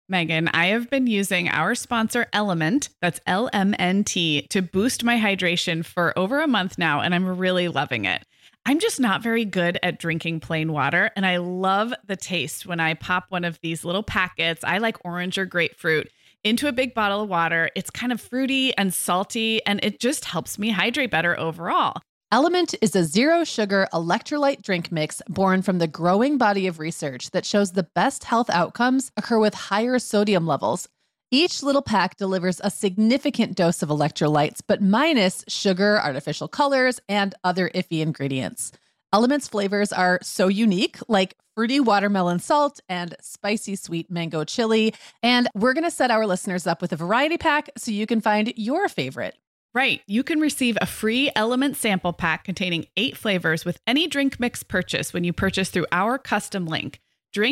Megan, I have been using our sponsor Element, that's LMNT, to boost my hydration for over a month now, and I'm really loving it. I'm just not very good at drinking plain water, and I love the taste when I pop one of these little packets. I like orange or grapefruit into a big bottle of water. It's kind of fruity and salty, and it just helps me hydrate better overall. Element is a zero-sugar electrolyte drink mix born from the growing body of research that shows the best health outcomes occur with higher sodium levels. Each little pack delivers a significant dose of electrolytes, but minus sugar, artificial colors, and other iffy ingredients. Element's flavors are so unique, like fruity watermelon salt and spicy sweet mango chili. And we're going to set our listeners up with a variety pack so you can find your favorite. Right. You can receive a free Element sample pack containing 8 flavors with any drink mix purchase when you purchase through our custom link,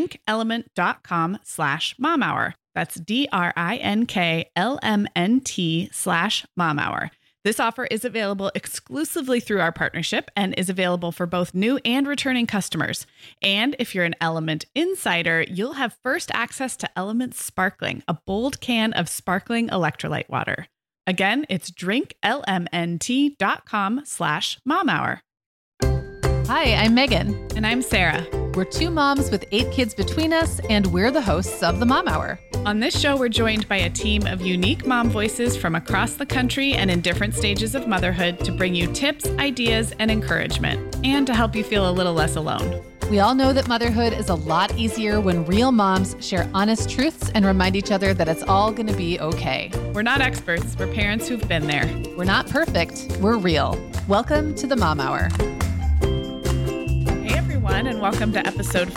drinkelement.com/momhour. That's DRINKLMNT/momhour. This is available exclusively through our partnership and is available for both new and returning customers. And if you're an Element insider, you'll have first access to Element Sparkling, a bold can of sparkling electrolyte water. Again, it's drinklmnt.com/momhour. Hi, I'm Megan. And I'm Sarah. We're 2 moms with 8 kids between us, and we're the hosts of the Mom Hour. On this show, we're joined by a team of unique mom voices from across the country and in different stages of motherhood to bring you tips, ideas, and encouragement, and to help you feel a little less alone. We all know that motherhood is a lot easier when real moms share honest truths and remind each other that it's all going to be okay. We're not experts. We're parents who've been there. We're not perfect. We're real. Welcome to the Mom Hour. Hey, everyone, and welcome to episode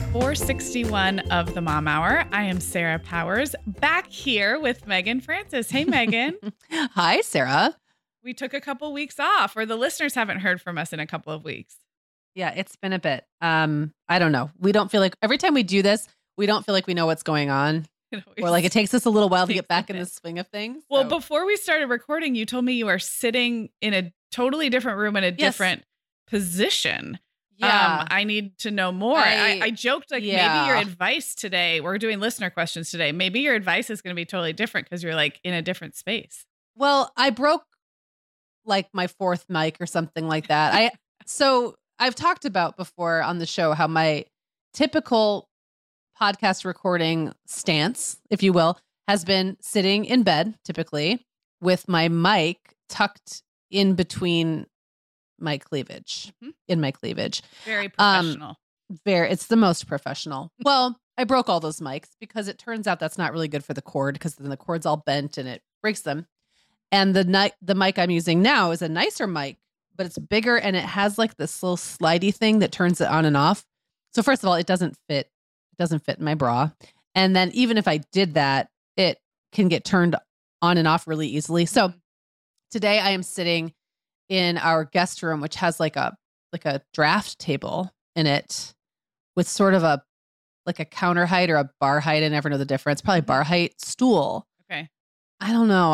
461 of the Mom Hour. I am Sarah Powers, back here with Megan Francis. Hey, Megan. Hi, Sarah. We took a couple weeks off, or the listeners haven't heard from us in a couple of weeks. Yeah, it's been a bit. I don't know. We don't feel like every time we do this, we don't feel like we know what's going on. Or like it takes us a little while to get back in the swing of things. Well, before we started recording, you told me you are sitting in a totally different room in a different position. Yeah. I need to know more. I joked like maybe your advice today, we're doing listener questions today. Maybe your advice is going to be totally different because you're like in a different space. Well, I broke like my 4th mic or something like that. So I've talked about before on the show how my typical podcast recording stance, if you will, has been sitting in bed, typically, with my mic tucked in between my cleavage, in my cleavage. Very professional. It's the most professional. Well, I broke all those mics because it turns out that's not really good for the cord because then the cord's all bent and it breaks them. And the mic I'm using now is a nicer mic, but it's bigger and it has like this little slidey thing that turns it on and off. So first of all, it doesn't fit. It doesn't fit in my bra. And then even if I did that, it can get turned on and off really easily. So today I am sitting in our guest room, which has like a draft table in it with sort of a counter height or a bar height. I never know the difference. Probably bar height stool. Okay. I don't know.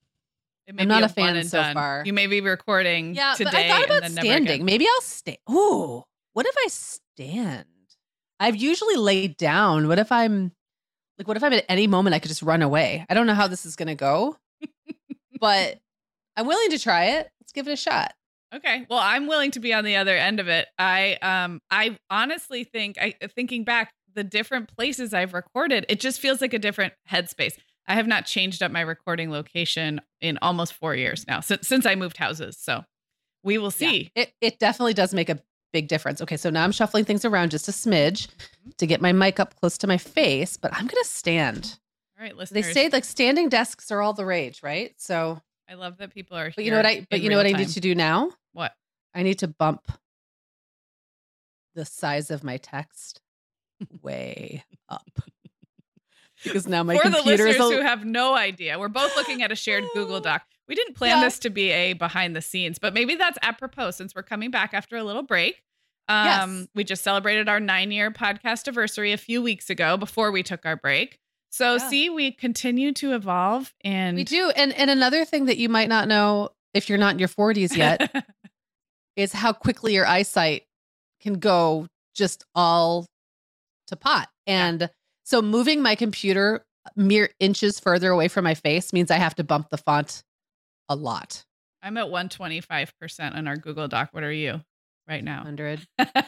I'm not a fan so done. far. You may be recording today. But I thought about and then standing. Maybe I'll stand. Ooh, what if I stand? I've usually laid down. What if I'm at any moment I could just run away? I don't know how this is going to go, but I'm willing to try it. Let's give it a shot. Okay. Well, I'm willing to be on the other end of it. I honestly think, thinking back, the different places I've recorded, it just feels like a different headspace. I have not changed up my recording location in almost 4 years now since I moved houses. So we will see. Yeah, it definitely does make a big difference. Okay. So now I'm shuffling things around just a smidge to get my mic up close to my face, but I'm going to stand. All right, listeners. They say like standing desks are all the rage, right? So I love that people are here. But you know what I need to do now? What? I need to bump the size of my text way up. Because now my computer For the listeners who have no idea, we're both looking at a shared Google Doc. We didn't plan this to be a behind the scenes, but maybe that's apropos since we're coming back after a little break. Yes. We just celebrated our 9-year podcast anniversary a few weeks ago before we took our break. So see, we continue to evolve and we do. And another thing that you might not know if you're not in your 40s yet is how quickly your eyesight can go just all to pot. And so moving my computer mere inches further away from my face means I have to bump the font a lot. I'm at 125% on our Google Doc. What are you right now? 100.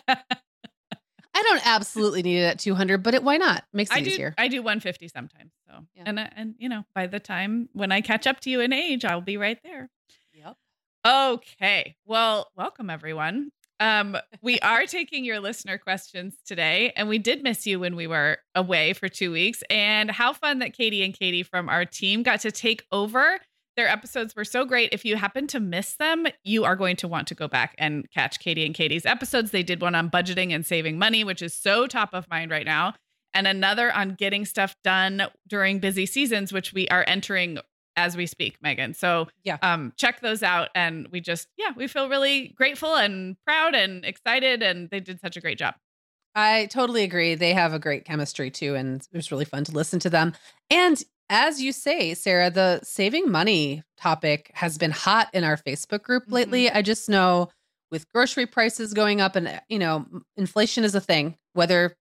I don't absolutely need it at 200, but why not? Makes it easier. I do 150 sometimes. So, yeah. And you know, by the time when I catch up to you in age, I'll be right there. Yep. Okay. Well, welcome everyone. We are taking your listener questions today, and we did miss you when we were away for 2 weeks. And how fun that Katie and Katie from our team got to take over. Their episodes were so great. If you happen to miss them, you are going to want to go back and catch Katie and Katie's episodes. They did one on budgeting and saving money, which is so top of mind right now, and another on getting stuff done during busy seasons, which we are entering as we speak, Megan. So check those out. And we feel really grateful and proud and excited. And they did such a great job. I totally agree. They have a great chemistry too. And it was really fun to listen to them. And as you say, Sarah, the saving money topic has been hot in our Facebook group lately. I just know with grocery prices going up and, you know, inflation is a thing, whether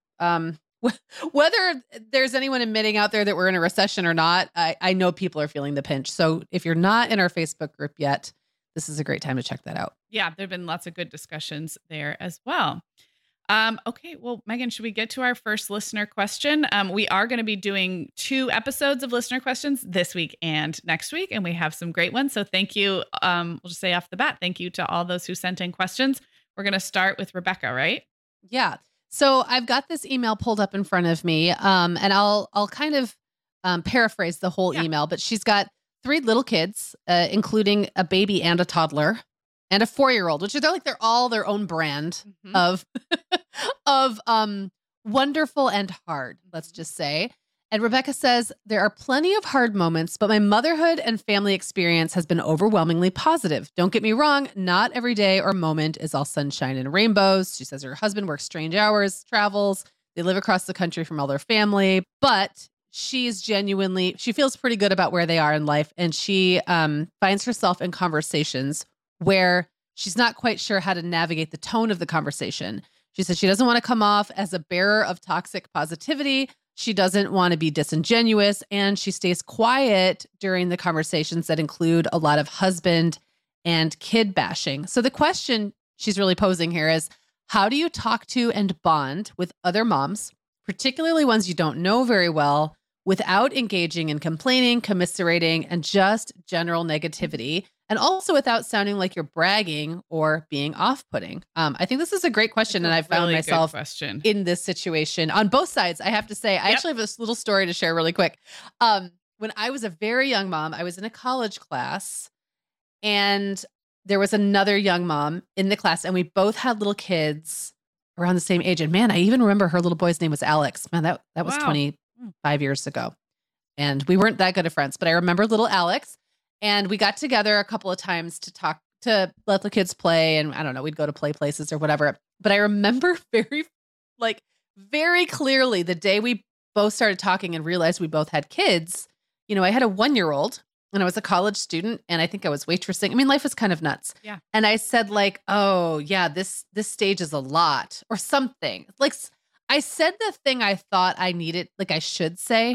there's anyone admitting out there that we're in a recession or not, I know people are feeling the pinch. So if you're not in our Facebook group yet, this is a great time to check that out. Yeah, there have been lots of good discussions there as well. Okay, well, Megan, should we get to our first listener question? We are going to be doing 2 episodes of listener questions this week and next week, and we have some great ones. So thank you. We'll just say off the bat, thank you to all those who sent in questions. We're going to start with Rebecca, right? Yeah. So I've got this email pulled up in front of me, and I'll kind of paraphrase the whole email, but she's got 3 little kids, including a baby and a toddler and a 4-year-old, which they're all their own brand of wonderful and hard, let's just say. And Rebecca says, there are plenty of hard moments, but my motherhood and family experience has been overwhelmingly positive. Don't get me wrong. Not every day or moment is all sunshine and rainbows. She says her husband works strange hours, travels. They live across the country from all their family, but she feels pretty good about where they are in life. And she finds herself in conversations where she's not quite sure how to navigate the tone of the conversation. She says she doesn't want to come off as a bearer of toxic positivity. She doesn't want to be disingenuous, and she stays quiet during the conversations that include a lot of husband and kid bashing. So the question she's really posing here is, how do you talk to and bond with other moms, particularly ones you don't know very well, without engaging in complaining, commiserating, and just general negativity, and also without sounding like you're bragging or being off-putting? I think this is a great question, and I found myself in this situation on both sides. I have to say, I actually have this little story to share really quick. When I was a very young mom, I was in a college class, and there was another young mom in the class, and we both had little kids around the same age. And man, I even remember her little boy's name was Alex. Man, that was 25 years ago. And we weren't that good of friends, but I remember little Alex. And we got together a couple of times to let the kids play. And I don't know, we'd go to play places or whatever. But I remember very clearly the day we both started talking and realized we both had kids. You know, I had a 1-year-old and I was a college student, and I think I was waitressing. I mean, life was kind of nuts. Yeah. And I said oh yeah, this stage is a lot or something. Like I said the thing I thought I needed, like I should say,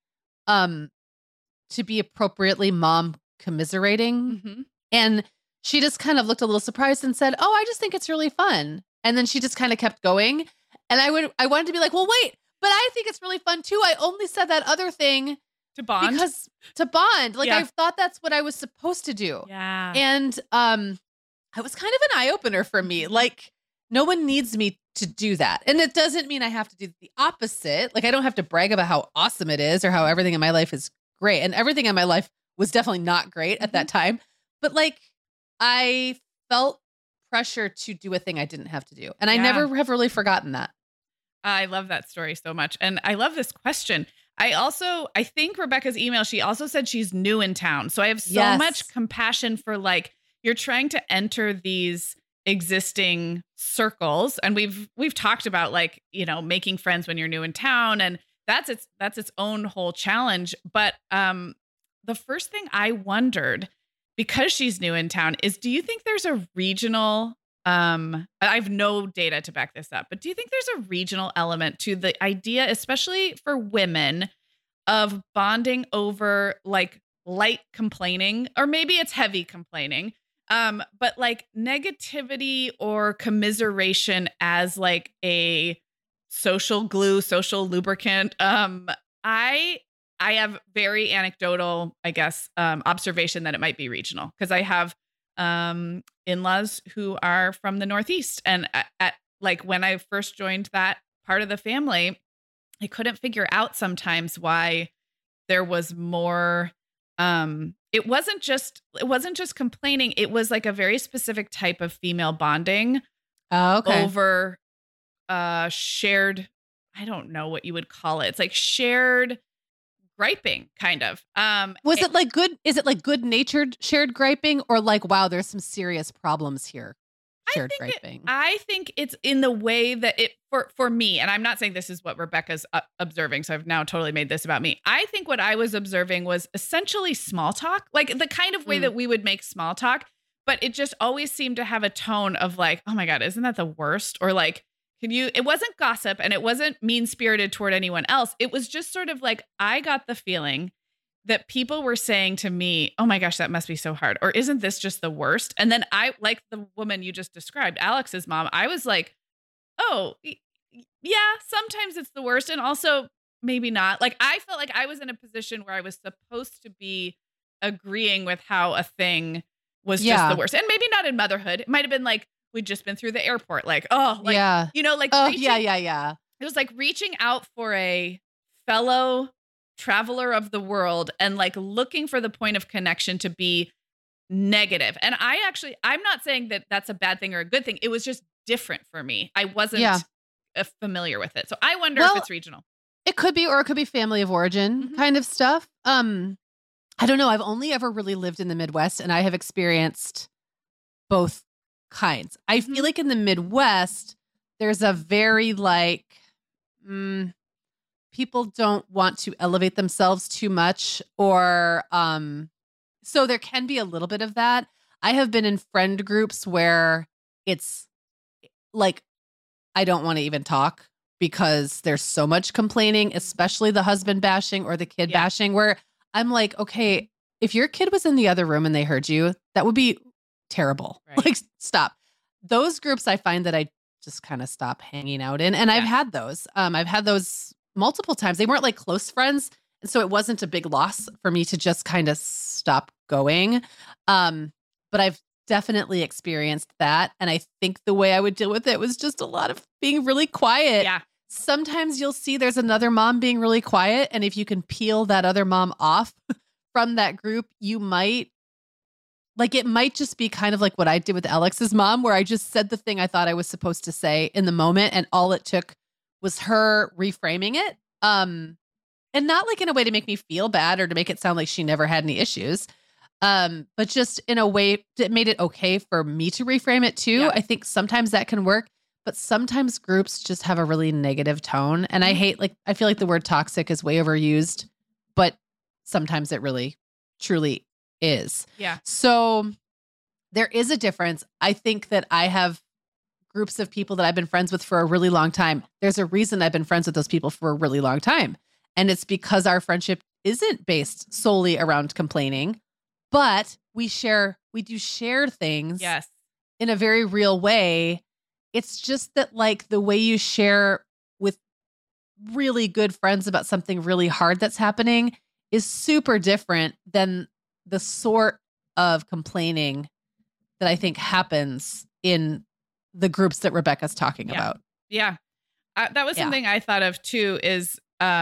to be appropriately mom commiserating. And she just kind of looked a little surprised and said, oh, I just think it's really fun. And then she just kind of kept going. And I wanted to be like, well, wait, but I think it's really fun too. I only said that other thing to bond. Like I thought that's what I was supposed to do. Yeah. And it was kind of an eye opener for me. Like, no one needs me to do that. And it doesn't mean I have to do the opposite. Like, I don't have to brag about how awesome it is or how everything in my life is great. And everything in my life was definitely not great at that time. But like, I felt pressure to do a thing I didn't have to do. And I never have really forgotten that. I love that story so much. And I love this question. I think Rebecca's email, she also said she's new in town. So I have so much compassion for, like, you're trying to enter these existing circles. And we've talked about, like, you know, making friends when you're new in town, and that's its own whole challenge. But the first thing I wondered, because she's new in town, is, do you think there's a regional, I have no data to back this up, but do you think there's a regional element to the idea, especially for women, of bonding over like light complaining, or maybe it's heavy complaining. But like negativity or commiseration as like a social glue, social lubricant. I have very anecdotal, I guess, observation that it might be regional, because I have in-laws who are from the Northeast, and at like when I first joined that part of the family, I couldn't figure out sometimes why there was more. It wasn't just complaining. It was like a very specific type of female bonding over shared, I don't know what you would call it. It's like shared griping, kind of. Is it like good natured shared griping, or like, wow, there's some serious problems here? Shared griping. I think it's in the way that it, for me, and I'm not saying this is what Rebecca's observing, so I've now totally made this about me. I think what I was observing was essentially small talk, like the kind of way that we would make small talk, but it just always seemed to have a tone of like, oh my God, isn't that the worst? Or like, it wasn't gossip, and it wasn't mean-spirited toward anyone else. It was just sort of like, I got the feeling that people were saying to me, oh my gosh, that must be so hard. Or isn't this just the worst? And then I, like the woman you just described, Alex's mom, I was like, oh, yeah, sometimes it's the worst. And also maybe not. Like, I felt like I was in a position where I was supposed to be agreeing with how a thing was just the worst. And maybe not in motherhood. It might have been like, we'd just been through the airport. Like, oh, like, you know, like, yeah. It was like reaching out for a fellow traveler of the world and like looking for the point of connection to be negative. And I'm not saying that that's a bad thing or a good thing. It was just different for me. I wasn't familiar with it. So I wonder if it's regional. It could be, or it could be family of origin kind of stuff. I don't know. I've only ever really lived in the Midwest, and I have experienced both kinds. I feel like in the Midwest, there's a very like, people don't want to elevate themselves too much, or so there can be a little bit of that. I have been in friend groups where it's like, I don't want to even talk because there's so much complaining, especially the husband bashing or the kid bashing, where I'm like, okay, if your kid was in the other room and they heard you, that would be terrible. Right. Like, stop. Those groups I find that I just kind of stop hanging out in. And I've had those. I've had those multiple times. They weren't like close friends, and so it wasn't a big loss for me to just kind of stop going. But I've definitely experienced that. And I think the way I would deal with it was just a lot of being really quiet. Yeah. Sometimes you'll see there's another mom being really quiet, and if you can peel that other mom off from that group, you might, like, it might just be kind of like what I did with Alex's mom, where I just said the thing I thought I was supposed to say in the moment, and all it took was her reframing it. And not like in a way to make me feel bad or to make it sound like she never had any issues. But just in a way that made it okay for me to reframe it too. Yeah. I think sometimes that can work, but sometimes groups just have a really negative tone. And I feel like the word toxic is way overused, but sometimes it really truly is. Yeah. So there is a difference. I think that I have groups of people that I've been friends with for a really long time. There's a reason I've been friends with those people for a really long time. And it's because our friendship isn't based solely around complaining, but we do share things in a very real way. It's just that, like, the way you share with really good friends about something really hard that's happening is super different than the sort of complaining that I think happens in the groups that Rebecca's talking about. Yeah. That was something I thought of too, is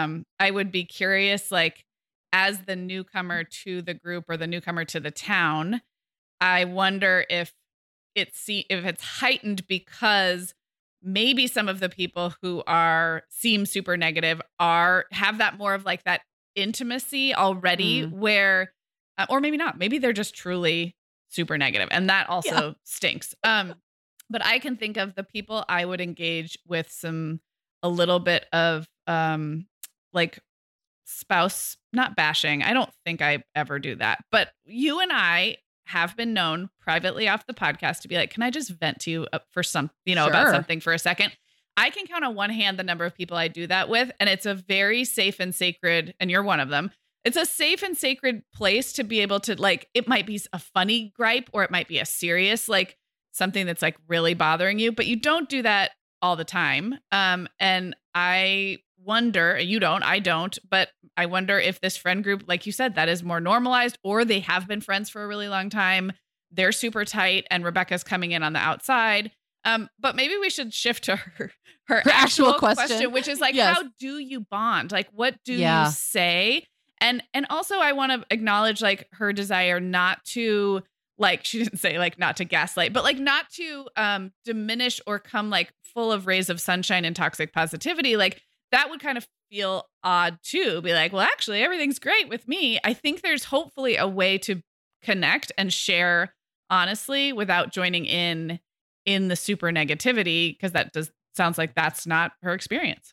I would be curious, like, as the newcomer to the group or the newcomer to the town, I wonder if it's heightened because maybe some of the people who seem super negative have that more of like that intimacy already where, or maybe not, maybe they're just truly super negative, and that also stinks. But I can think of the people I would engage with a little bit of like spouse, not bashing. I don't think I ever do that, but you and I have been known privately off the podcast to be like, can I just vent to you for some, about something for a second? I can count on one hand the number of people I do that with. And it's a very safe and sacred, and you're one of them. It's a safe and sacred place to be able to, like, it might be a funny gripe or it might be a serious, like something that's like really bothering you, but you don't do that all the time. And I wonder, I don't, but I wonder if this friend group, like you said, that is more normalized, or they have been friends for a really long time. They're super tight and Rebecca's coming in on the outside. But maybe we should shift to her actual question, which is like, Yes. How do you bond? Like, what do you say? And also I want to acknowledge like her desire not to, like, she didn't say like not to gaslight, but like not to diminish or come like full of rays of sunshine and toxic positivity. Like that would kind of feel odd too. Be like, well, actually everything's great with me. I think there's hopefully a way to connect and share honestly without joining in the super negativity, because sounds like that's not her experience.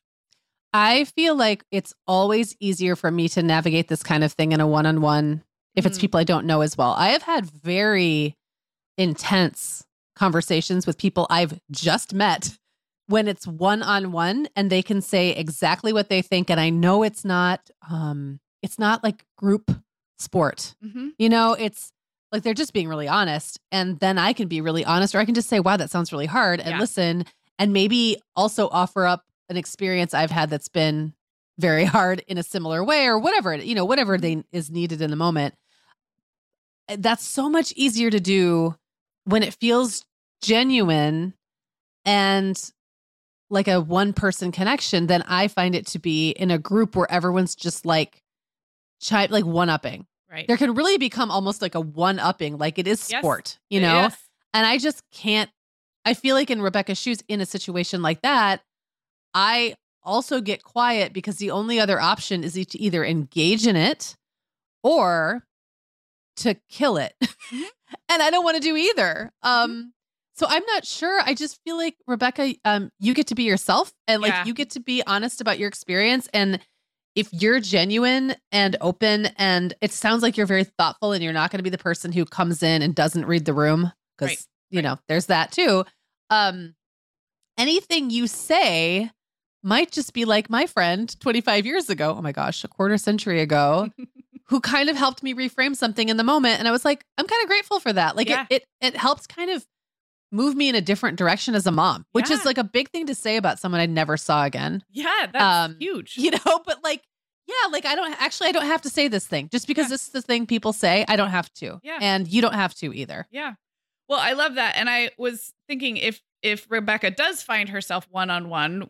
I feel like it's always easier for me to navigate this kind of thing in a one-on-one if it's people I don't know as well. I have had very intense conversations with people I've just met when it's one-on-one and they can say exactly what they think. And I know it's not like group sport. Mm-hmm. You know, it's like they're just being really honest. And then I can be really honest, or I can just say, wow, that sounds really hard, and listen, and maybe also offer up an experience I've had that's been very hard in a similar way, or whatever is needed in the moment. That's so much easier to do when it feels genuine and like a one-person connection than I find it to be in a group where everyone's just like one-upping. Right. There can really become almost like a one-upping, like it is sport, you know? Yes. And I just can't, I feel like in Rebecca's shoes, in a situation like that, I also get quiet because the only other option is to either engage in it or to kill it. Mm-hmm. And I don't want to do either. So I'm not sure. I just feel like, Rebecca, you get to be yourself, and like you get to be honest about your experience. And if you're genuine and open, and it sounds like you're very thoughtful and you're not going to be the person who comes in and doesn't read the room, because, you know, there's that too. Anything you say might just be like my friend 25 years ago. Oh my gosh, a quarter century ago, who kind of helped me reframe something in the moment. And I was like, I'm kind of grateful for that. Like it helps kind of move me in a different direction as a mom, which is like a big thing to say about someone I never saw again. Yeah, that's huge. You know, but like, like I don't have to say this thing just because this is the thing people say. I don't have to. Yeah. And you don't have to either. Yeah. Well, I love that. And I was thinking if Rebecca does find herself one-on-one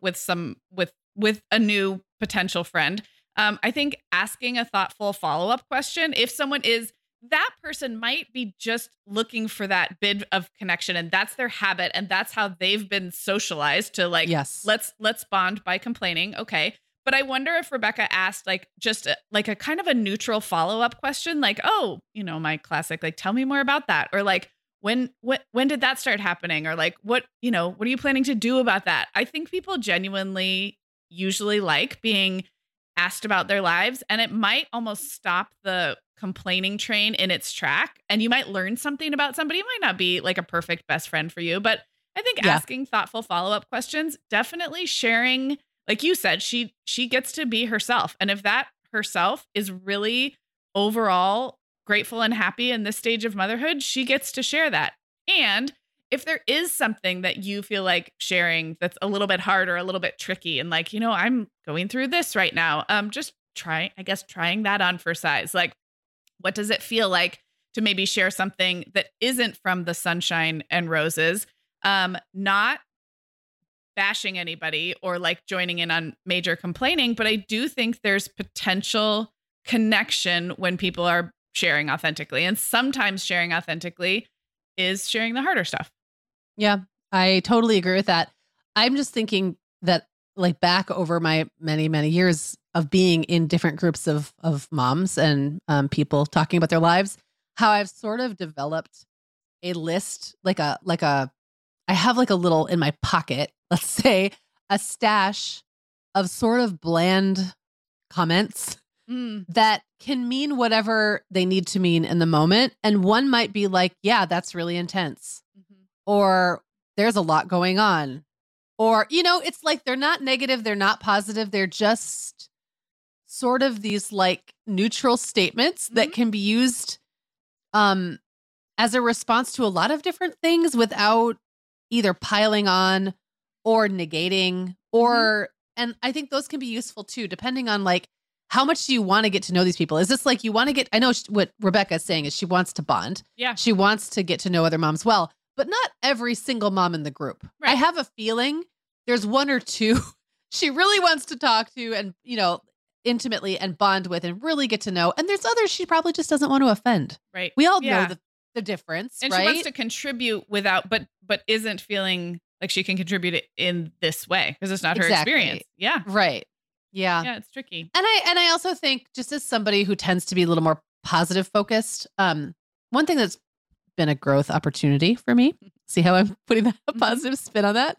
with a new potential friend, I think asking a thoughtful follow-up question, if someone is, that person might be just looking for that bit of connection, and that's their habit, and that's how they've been socialized to like, let's bond by complaining. Okay. But I wonder if Rebecca asked like just a kind of a neutral follow-up question, like, oh, you know, my classic, like, tell me more about that. Or like, when did that start happening? Or like, what are you planning to do about that? I think people genuinely usually like being asked about their lives, and it might almost stop the complaining train in its track. And you might learn something about somebody. It might not be like a perfect best friend for you, but I think asking thoughtful follow-up questions, definitely sharing, like you said, she gets to be herself. And if that herself is really overall grateful and happy in this stage of motherhood, she gets to share that. And if there is something that you feel like sharing that's a little bit hard or a little bit tricky, and like, I'm going through this right now, just trying that on for size. Like, what does it feel like to maybe share something that isn't from the sunshine and roses, not bashing anybody or like joining in on major complaining. But I do think there's potential connection when people are sharing authentically. And sometimes sharing authentically is sharing the harder stuff. Yeah, I totally agree with that. I'm just thinking that like back over my many, many years of being in different groups of moms and people talking about their lives, how I've sort of developed a list, I have like a little in my pocket, let's say, a stash of sort of bland comments that can mean whatever they need to mean in the moment. And one might be like, yeah, that's really intense. Mm-hmm. Or there's a lot going on. Or, it's like they're not negative, they're not positive, they're just sort of these like neutral statements that can be used as a response to a lot of different things without either piling on or negating and I think those can be useful too, depending on like how much do you want to get to know these people? Is this like you want to get, I know what Rebecca is saying is she wants to bond. Yeah. She wants to get to know other moms well, but not every single mom in the group. Right. I have a feeling there's one or two she really wants to talk to and, intimately and bond with and really get to know. And there's others she probably just doesn't want to offend. Right. We all know the difference, and right? she wants to contribute without, but isn't feeling like she can contribute it in this way because it's not her experience. Yeah. Right. Yeah. Yeah. It's tricky. And I also think just as somebody who tends to be a little more positive focused, one thing that's been a growth opportunity for me, see how I'm putting a positive spin on that,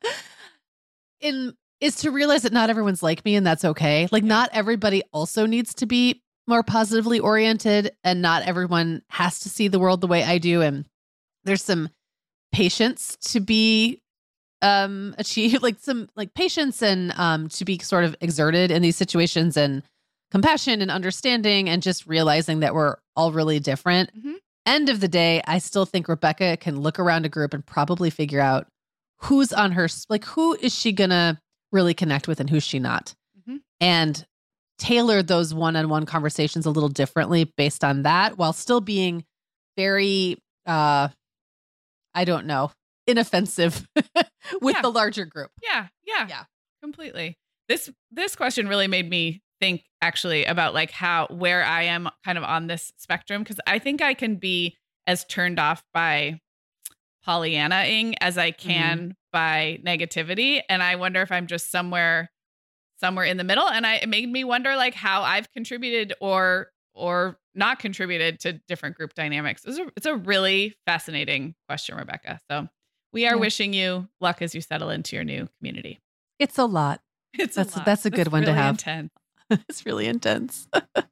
is to realize that not everyone's like me and that's okay. Like not everybody also needs to be more positively oriented and not everyone has to see the world the way I do. And there's some patience to be achieved, like some like patience and to be sort of exerted in these situations and compassion and understanding and just realizing that we're all really different. End of the day, I still think Rebecca can look around a group and probably figure out who's on her, like who is she gonna really connect with and who's she not, and tailor those one-on-one conversations a little differently based on that while still being very, I don't know, inoffensive with the larger group. Yeah. Completely. This question really made me think actually about like where I am kind of on this spectrum. Cause I think I can be as turned off by Pollyanna-ing as I can by negativity. And I wonder if I'm just somewhere in the middle. And it made me wonder like how I've contributed or not contributed to different group dynamics. It's a really fascinating question, Rebecca. So we are wishing you luck as you settle into your new community. It's a lot. That's a good one really to have. Intense. It's really intense.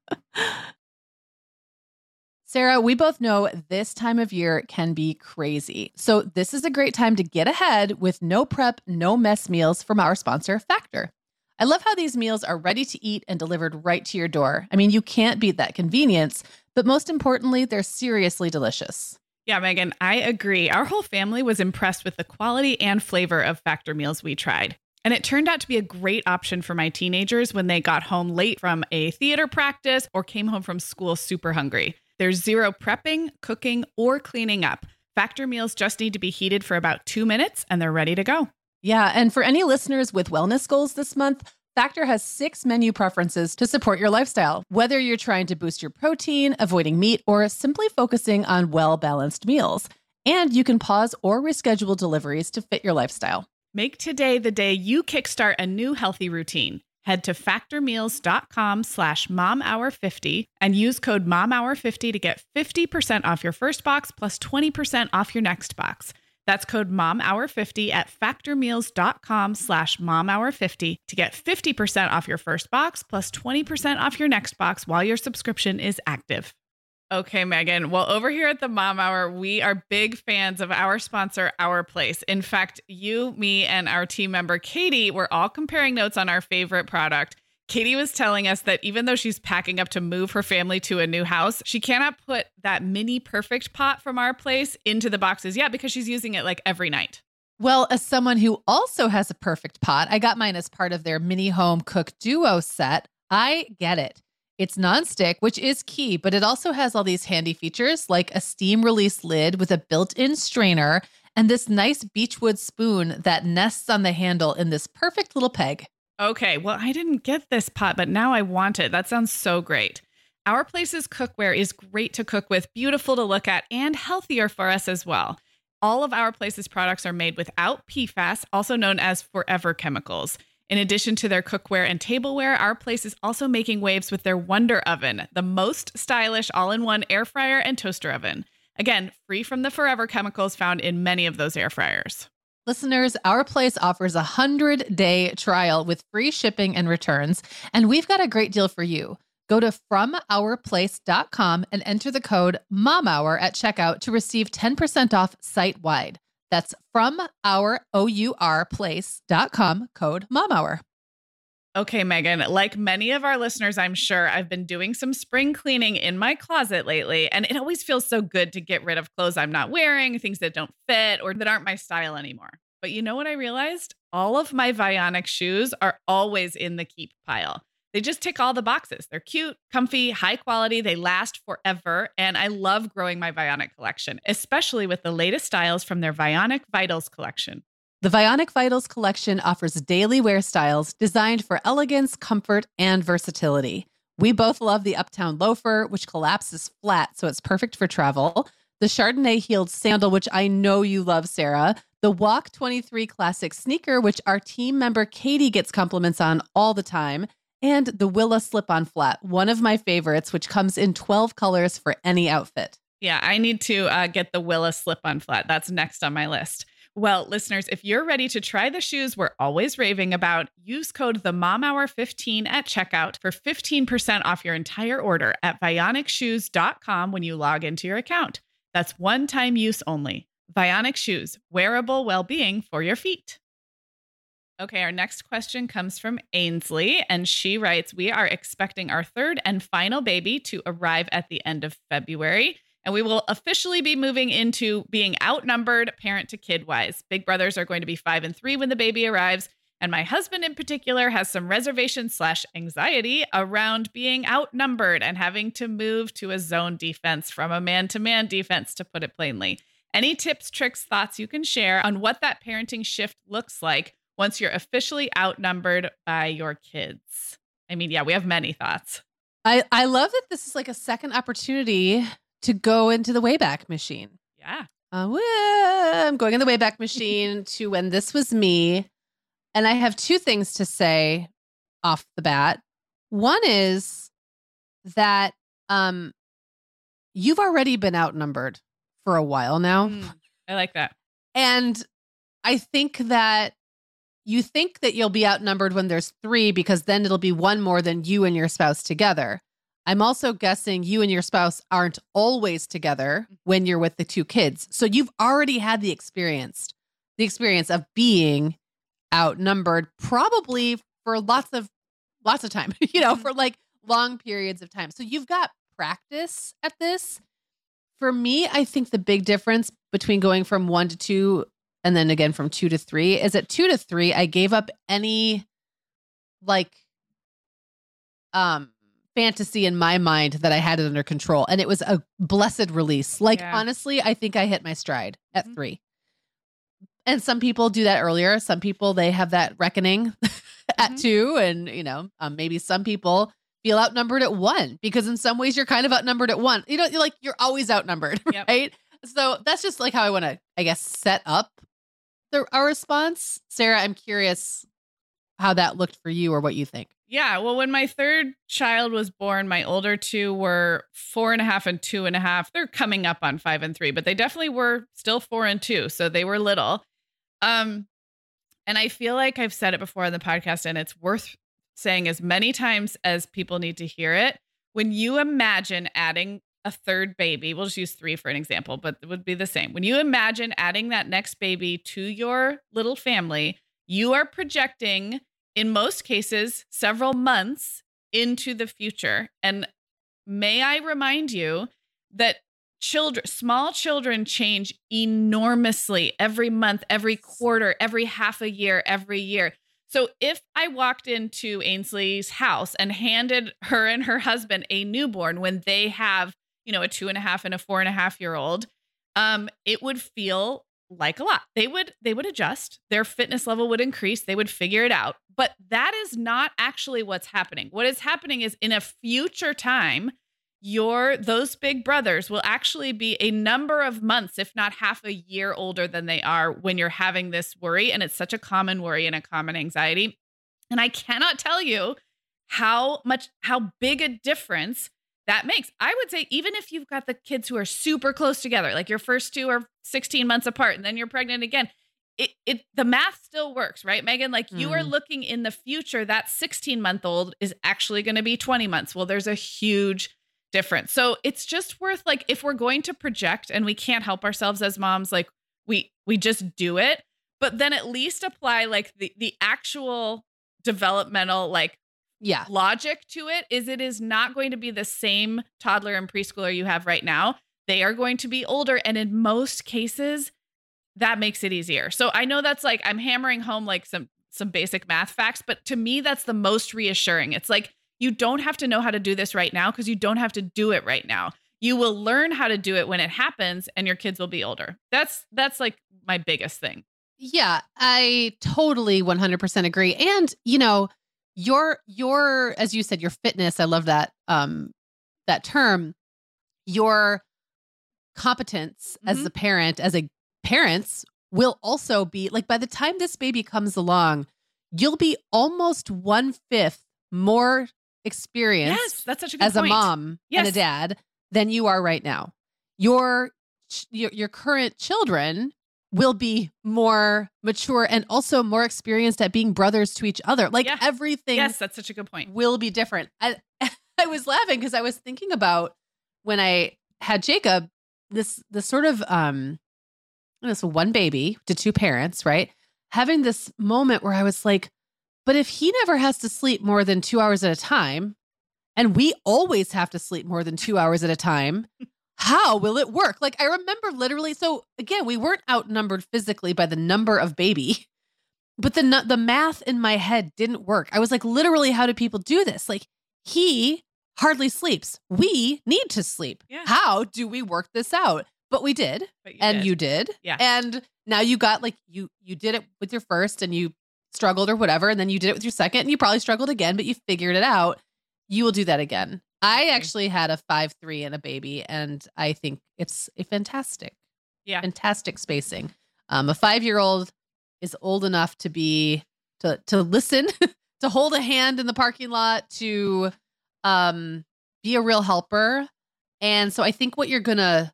Sarah, we both know this time of year can be crazy. So this is a great time to get ahead with no prep, no mess meals from our sponsor, Factor. I love how these meals are ready to eat and delivered right to your door. I mean, you can't beat that convenience, but most importantly, they're seriously delicious. Yeah, Megan, I agree. Our whole family was impressed with the quality and flavor of Factor meals we tried. And it turned out to be a great option for my teenagers when they got home late from a theater practice or came home from school super hungry. There's zero prepping, cooking, or cleaning up. Factor meals just need to be heated for about 2 minutes and they're ready to go. Yeah, and for any listeners with wellness goals this month, Factor has 6 menu preferences to support your lifestyle. Whether you're trying to boost your protein, avoiding meat, or simply focusing on well-balanced meals. And you can pause or reschedule deliveries to fit your lifestyle. Make today the day you kickstart a new healthy routine. Head to factormeals.com/momhour50 and use code momhour50 to get 50% off your first box plus 20% off your next box. That's code momhour50 at factormeals.com/momhour50 to get 50% off your first box plus 20% off your next box while your subscription is active. Okay, Megan. Well, over here at the Mom Hour, we are big fans of our sponsor, Our Place. In fact, you, me, and our team member, Katie, were all comparing notes on our favorite product. Katie was telling us that even though she's packing up to move her family to a new house, she cannot put that mini perfect pot from Our Place into the boxes yet because she's using it like every night. Well, as someone who also has a perfect pot, I got mine as part of their mini home cook duo set. I get it. It's nonstick, which is key, but it also has all these handy features like a steam release lid with a built-in strainer and this nice beechwood spoon that nests on the handle in this perfect little peg. Okay, well, I didn't get this pot, but now I want it. That sounds so great. Our Place's cookware is great to cook with, beautiful to look at, and healthier for us as well. All of Our Place's products are made without PFAS, also known as forever chemicals. In addition to their cookware and tableware, Our Place is also making waves with their Wonder Oven, the most stylish all-in-one air fryer and toaster oven. Again, free from the forever chemicals found in many of those air fryers. Listeners, Our Place offers a 100-day trial with free shipping and returns, and we've got a great deal for you. Go to FromOurPlace.com and enter the code MOMHOUR at checkout to receive 10% off site-wide. That's from our OURplace.com, code MOMHOUR. Okay, Megan, like many of our listeners, I'm sure I've been doing some spring cleaning in my closet lately, and it always feels so good to get rid of clothes I'm not wearing, things that don't fit or that aren't my style anymore. But you know what I realized? All of my Vionic shoes are always in the keep pile. They just tick all the boxes. They're cute, comfy, high quality. They last forever. And I love growing my Vionic collection, especially with the latest styles from their Vionic Vitals collection. The Vionic Vitals collection offers daily wear styles designed for elegance, comfort, and versatility. We both love the Uptown loafer, which collapses flat, so it's perfect for travel. The Chardonnay heeled sandal, which I know you love, Sarah. The Walk 23 classic sneaker, which our team member Katie gets compliments on all the time. And the Willa slip-on flat, one of my favorites, which comes in 12 colors for any outfit. Yeah, I need to get the Willa slip-on flat. That's next on my list. Well, listeners, if you're ready to try the shoes we're always raving about, use code TheMomHour15 at checkout for 15% off your entire order at VionicShoes.com when you log into your account. That's one-time use only. Vionic Shoes, wearable well-being for your feet. Okay, our next question comes from Ainsley, and she writes, we are expecting our third and final baby to arrive at the end of February, and we will officially be moving into being outnumbered parent to kid wise. Big brothers are going to be 5 and 3 when the baby arrives, and my husband in particular has some reservation/anxiety around being outnumbered and having to move to a zone defense from a man-to-man defense, to put it plainly. Any tips, tricks, thoughts you can share on what that parenting shift looks like once you're officially outnumbered by your kids? I mean, yeah, we have many thoughts. I love that this is like a second opportunity to go into the Wayback Machine. Yeah. I'm going in the Wayback Machine to when this was me. And I have two things to say off the bat. One is that you've already been outnumbered for a while now. I like that. And I think that you think that you'll be outnumbered when there's 3 because then it'll be one more than you and your spouse together. I'm also guessing you and your spouse aren't always together when you're with the 2 kids. So you've already had the experience of being outnumbered, probably for lots of time, for like long periods of time. So you've got practice at this. For me, I think the big difference between going from 1 to 2 and then again from 2 to 3 is at 2 to 3, I gave up any fantasy in my mind that I had it under control. And it was a blessed release. Honestly, I think I hit my stride at 3. And some people do that earlier. Some people, they have that reckoning at 2. And, maybe some people feel outnumbered at 1 because in some ways you're kind of outnumbered at 1. You're always outnumbered, right? So that's just like how I want to, I guess, set up our response. Sarah, I'm curious how that looked for you or what you think. Yeah. Well, when my third child was born, my older 2 were 4.5 and 2.5. They're coming up on 5 and 3, but they definitely were still 4 and 2. So they were little. And I feel like I've said it before on the podcast, and it's worth saying as many times as people need to hear it. When you imagine adding a third baby, we'll just use 3 for an example, but it would be the same. When you imagine adding that next baby to your little family, you are projecting, in most cases, several months into the future. And may I remind you that small children change enormously every month, every quarter, every half a year, every year. So if I walked into Ainsley's house and handed her and her husband a newborn when they have, a 2.5 and a 4.5-year-old, it would feel like a lot. They would adjust. Their fitness level would increase. They would figure it out. But that is not actually what's happening. What is happening is in a future time, those big brothers will actually be a number of months, if not half a year older than they are when you're having this worry. And it's such a common worry and a common anxiety. And I cannot tell you how big a difference that makes. I would say even if you've got the kids who are super close together, like your first 2 are 16 months apart and then you're pregnant again, the math still works, right, Megan? Like you are looking in the future, that 16-month-old is actually going to be 20 months. Well, there's a huge difference. So it's just worth, if we're going to project, and we can't help ourselves as moms, we we just do it. But then at least apply like the actual developmental like logic to it. It is not going to be the same toddler and preschooler you have right now. They are going to be older. And in most cases, that makes it easier. So I know that's like, I'm hammering home like some basic math facts, but to me, that's the most reassuring. It's like, you don't have to know how to do this right now because you don't have to do it right now. You will learn how to do it when it happens and your kids will be older. That's like my biggest thing. Yeah, I totally 100% agree. And, you know, your, as you said, your fitness, I love that, that term, your competence as a parents will also be like, by the time this baby comes along, you'll be almost 1/5 more experienced yes, that's such a good as point. A mom and a dad than you are right now. Your current children will be more mature and also more experienced at being brothers to each other. Like everything. Yes, that's such a good point. Will be different. I was laughing because I was thinking about when I had Jacob, this sort of, this one baby to two parents, right? Having this moment where I was like, but if he never has to sleep more than 2 hours at a time, and we always have to sleep more than 2 hours at a time, how will it work? Like, I remember literally, so again, we weren't outnumbered physically by the number of baby, but the math in my head didn't work. I was like, literally, how do people do this? Like, he hardly sleeps. We need to sleep. Yeah. How do we work this out? But we did. You did. Yeah. And now you got like, you did it with your first and you struggled or whatever. And then you did it with your second and you probably struggled again, but you figured it out. You will do that again. I actually had a 5'3" and a baby, and I think it's a fantastic spacing. A 5-year-old is old enough to be, to listen, to hold a hand in the parking lot, to be a real helper. And so I think what you're going to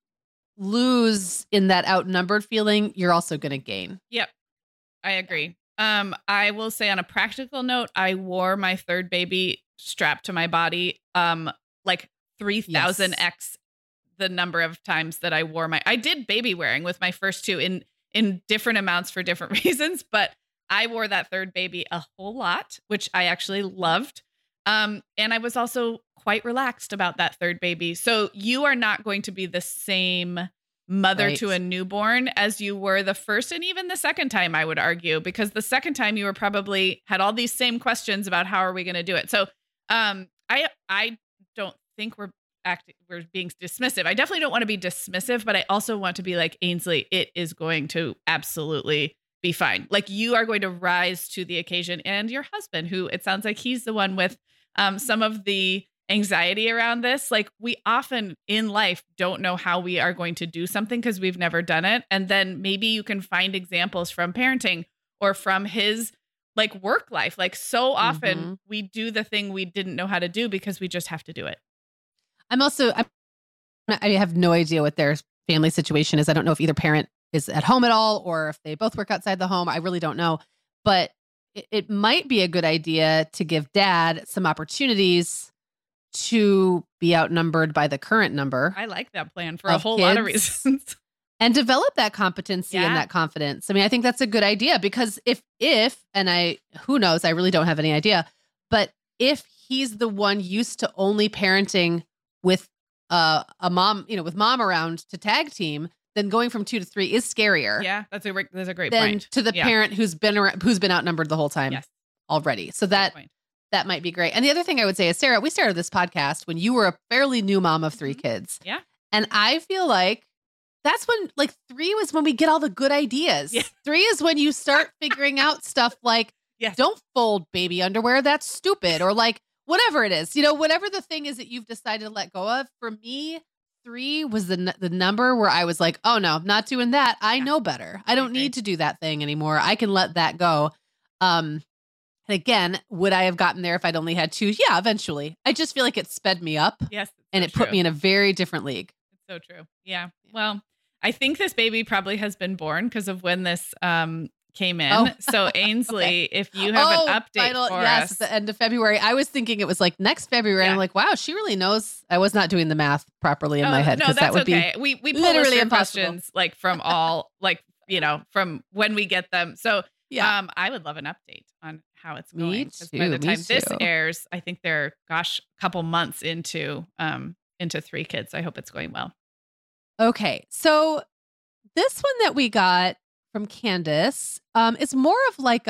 lose in that outnumbered feeling, you're also going to gain. Yep. I agree. I will say on a practical note, I wore my third baby strapped to my body, like 3,000x the number of times that I did baby wearing with my first two in different amounts for different reasons, but I wore that third baby a whole lot, which I actually loved. And I was also quite relaxed about that third baby. So you are not going to be the same mother to a newborn as you were the first and even the second time, I would argue, because the second time you were probably had all these same questions about how are we going to do it. So I don't think we're being dismissive. I definitely don't want to be dismissive, but I also want to be like, Ainsley, it is going to absolutely be fine. Like, you are going to rise to the occasion, and your husband, who it sounds like he's the one with some of the anxiety around this. Like, we often in life don't know how we are going to do something because we've never done it. And then maybe you can find examples from parenting or from his like work life. Like, so often we do the thing we didn't know how to do because we just have to do it. I have no idea what their family situation is. I don't know if either parent is at home at all or if they both work outside the home. I really don't know, but it might be a good idea to give dad some opportunities to be outnumbered by the current number. I like that plan for a whole lot of reasons. And develop that competency and that confidence. I mean, I think that's a good idea because if, who knows, I really don't have any idea, but if he's the one used to only parenting with a mom, with mom around to tag team, then going from 2 to 3 is scarier. Yeah, that's a great than point. To the parent who's been outnumbered the whole time already. So that might be great. And the other thing I would say is, Sarah, we started this podcast when you were a fairly new mom of 3 kids. Yeah. And I feel like that's when, like, 3 was when we get all the good ideas. Yeah. 3 is when you start figuring out stuff like, don't fold baby underwear. That's stupid. Or like, whatever it is, whatever the thing is that you've decided to let go of. For me, 3 was the number where I was like, oh no, not doing that. I know better. I don't need to do that thing anymore. I can let that go. And again, would I have gotten there if I'd only had 2? Yeah, eventually. I just feel like it sped me up. Yes. And it put me in a very different league. It's so true. Yeah. Well, I think this baby probably has been born because of when this came in. Oh. So Ainsley, if you have an update for us. At the end of February. I was thinking it was like next February. And I'm like, wow, she really knows. I was not doing the math properly in my head. No, that's that would okay. be we literally questions like from all, like, from when we get them. So Yeah. I would love an update on how it's Me going. Because by too, the me time this too. airs, I think they're, a couple months into 3 kids. I hope it's going well. Okay. So this one that we got from Candace is more of like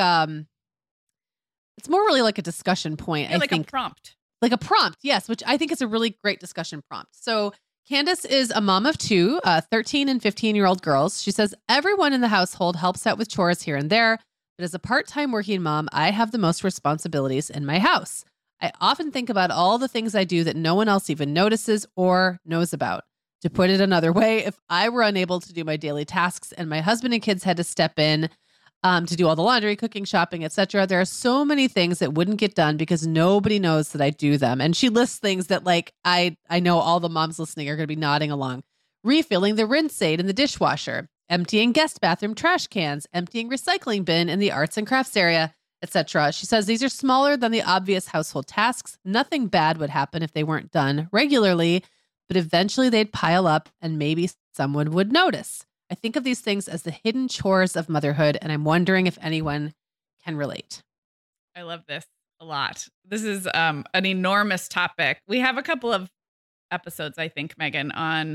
it's more really like a discussion point. Yeah, I like think a prompt. like a prompt, yes, which I think is a really great discussion prompt. So Candace is a mom of 2, 13 and 15-year-old girls. She says, everyone in the household helps out with chores here and there, but as a part-time working mom, I have the most responsibilities in my house. I often think about all the things I do that no one else even notices or knows about. To put it another way, if I were unable to do my daily tasks and my husband and kids had to step in to do all the laundry, cooking, shopping, etc., there are so many things that wouldn't get done because nobody knows that I do them. And she lists things that like I know all the moms listening are going to be nodding along. Refilling the rinse aid in the dishwasher, emptying guest bathroom trash cans, emptying recycling bin in the arts and crafts area, etc. She says these are smaller than the obvious household tasks. Nothing bad would happen if they weren't done regularly, but eventually they'd pile up and maybe someone would notice. I think of these things as the hidden chores of motherhood, and I'm wondering if anyone can relate. I love this a lot. This is an enormous topic. We have a couple of episodes, I think, Megan, on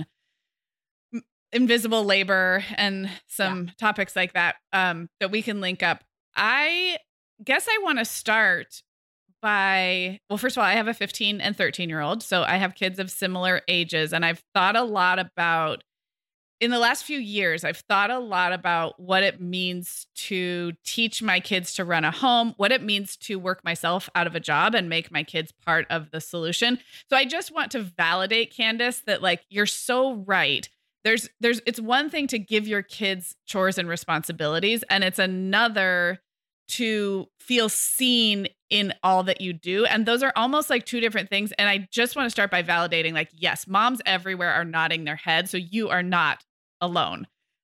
invisible labor and some topics like that that we can link up. I guess I want to start by, well, first of all, I have a 15 and 13-year-old, so I have kids of similar ages, and I've thought a lot about, in the last few years, I've thought a lot about what it means to teach my kids to run a home, what it means to work myself out of a job and make my kids part of the solution. So I just want to validate, Candace, that like, you're so right. It's one thing to give your kids chores and responsibilities, and it's another to feel seen in all that you do. And those are almost like 2 different things. And I just want to start by validating, like, yes, moms everywhere are nodding their head. So you are not alone.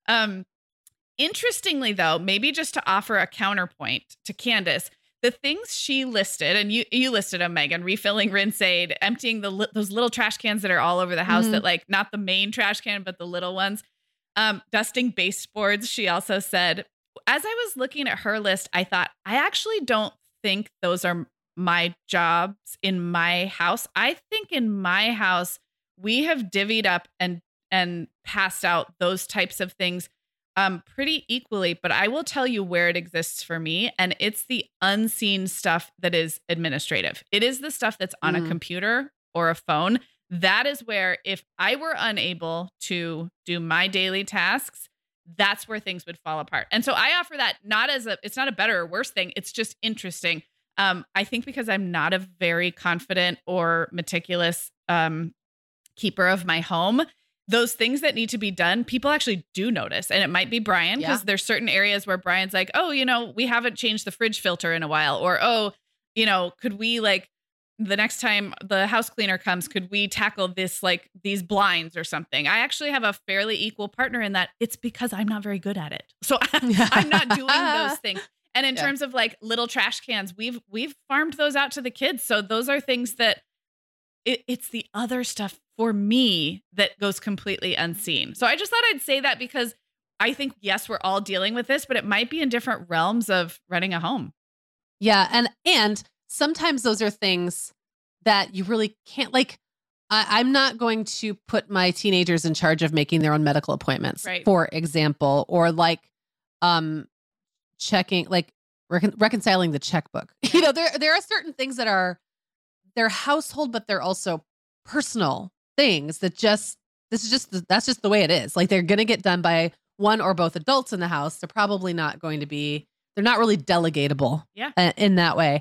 Interestingly, though, maybe just to offer a counterpoint to Candace, the things she listed, and you listed them, Megan, refilling rinse aid, emptying those little trash cans that are all over the house, that like not the main trash can, but the little ones, dusting baseboards. She also said, as I was looking at her list, I thought, I actually don't think those are my jobs in my house. I think in my house, we have divvied up and passed out those types of things pretty equally. But I will tell you where it exists for me. And it's the unseen stuff that is administrative. It is the stuff that's on a computer or a phone. That is where, if I were unable to do my daily tasks, that's where things would fall apart. And so I offer that not as it's not a better or worse thing. It's just interesting. I think because I'm not a very confident or meticulous keeper of my home, those things that need to be done, people actually do notice. And it might be Brian, because there's certain areas where Brian's like, oh, we haven't changed the fridge filter in a while. Or, oh, could we, like, the next time the house cleaner comes, could we tackle this, like these blinds or something? I actually have a fairly equal partner in that. It's because I'm not very good at it. So I'm not doing those things. And in terms of like little trash cans, we've farmed those out to the kids. So those are things that it's the other stuff for me that goes completely unseen. So I just thought I'd say that, because I think, yes, we're all dealing with this, but it might be in different realms of running a home. Yeah. And sometimes those are things that you really can't, like, I'm not going to put my teenagers in charge of making their own medical appointments, right, for example, or like checking, like reconciling the checkbook. There are certain things that are, they're household, but they're also personal things that that's just the way it is. Like, they're going to get done by one or both adults in the house. They're probably not going to be, they're not really delegatable in that way.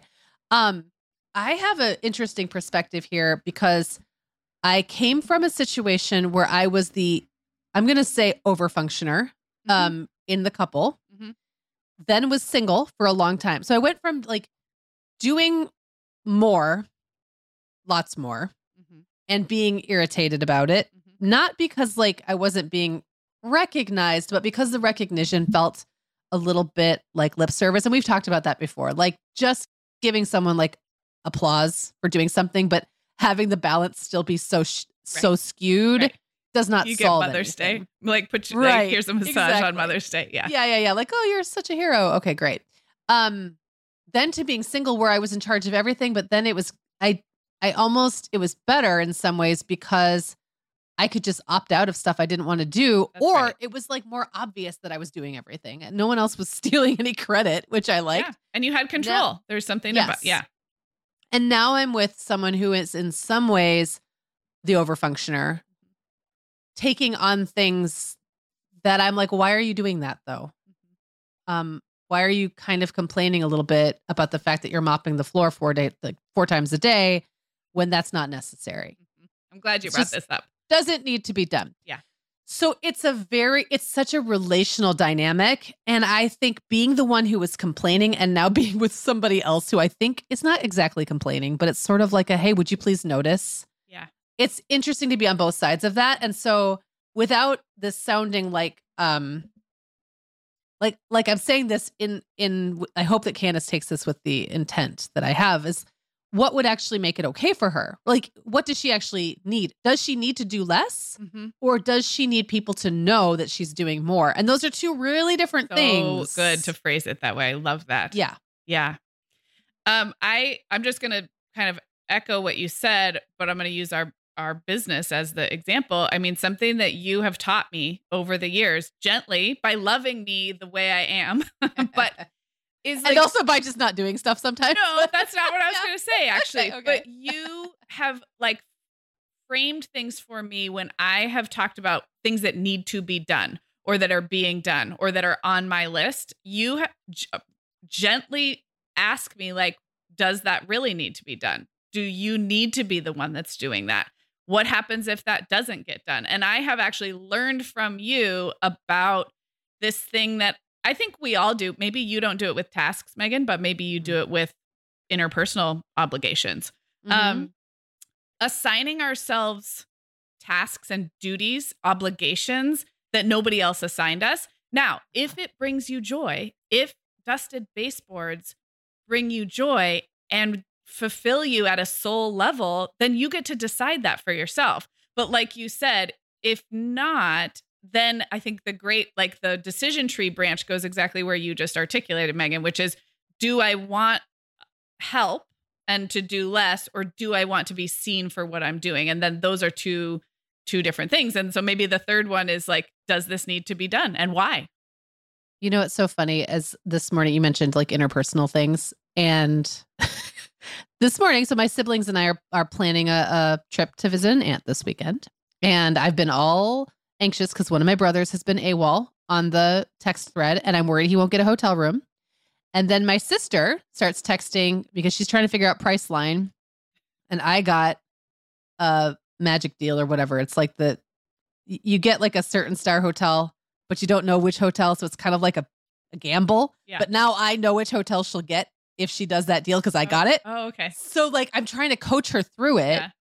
I have an interesting perspective here, because I came from a situation where I was I'm going to say overfunctioner, in the couple, then was single for a long time. So I went from like doing more, lots more, and being irritated about it, not because like I wasn't being recognized, but because the recognition felt a little bit like lip service. And we've talked about that before, like just giving someone like applause for doing something, but having the balance still be so skewed does not You get solve Mother's anything. Day. Like, Right. here's a massage Exactly. on Mother's Day. Yeah. Yeah. Like, oh, you're such a hero. Okay, great. Then to being single where I was in charge of everything, but then it was, it was better in some ways because I could just opt out of stuff I didn't want to do, That's or right. it was like more obvious that I was doing everything and no one else was stealing any credit, which I liked. Yeah. And you had control. There's something Yes. about, yeah. And now I'm with someone who is in some ways the overfunctioner, taking on things that I'm like, why are you doing that though? Why are you kind of complaining a little bit about the fact that you're mopping the floor 4 times a day when that's not necessary? I'm glad you brought this up. Doesn't need to be done. Yeah. So it's such a relational dynamic. And I think being the one who was complaining and now being with somebody else who I think is not exactly complaining, but it's sort of like a, hey, would you please notice? Yeah. It's interesting to be on both sides of that. And so without this sounding like I'm saying this in I hope that Candace takes this with the intent that I have, is what would actually make it okay for her? Like, what does she actually need? Does she need to do less? Or does she need people to know that she's doing more? And those are two really different things. So good to phrase it that way. I love that. Yeah. Yeah. I'm just going to kind of echo what you said, but I'm going to use our business as the example. I mean, something that you have taught me over the years, gently, by loving me the way I am, but is like, and also by just not doing stuff sometimes. No, that's not what I was going to say, actually. Okay. But you have like framed things for me when I have talked about things that need to be done or that are being done or that are on my list. You gently ask me, like, does that really need to be done? Do you need to be the one that's doing that? What happens if that doesn't get done? And I have actually learned from you about this thing that I think we all do. Maybe you don't do it with tasks, Megan, but maybe you do it with interpersonal obligations. Assigning ourselves tasks and duties, obligations that nobody else assigned us. Now, if it brings you joy, if dusted baseboards bring you joy and fulfill you at a soul level, then you get to decide that for yourself. But like you said, if not, then I think the decision tree branch goes exactly where you just articulated, Megan, which is, do I want help and to do less, or do I want to be seen for what I'm doing? And then those are two different things. And so maybe the third one is like, does this need to be done and why? You know, it's so funny, as this morning you mentioned like interpersonal things, and this morning, so my siblings and I are planning a trip to visit an aunt this weekend. And I've been all anxious because one of my brothers has been AWOL on the text thread, and I'm worried he won't get a hotel room. And then my sister starts texting because she's trying to figure out Priceline. And I got a magic deal or whatever. It's like you get like a certain star hotel, but you don't know which hotel. So it's kind of like a gamble. Yeah. But now I know which hotel she'll get if she does that deal because I got it. Oh, okay. So like I'm trying to coach her through it. Yeah.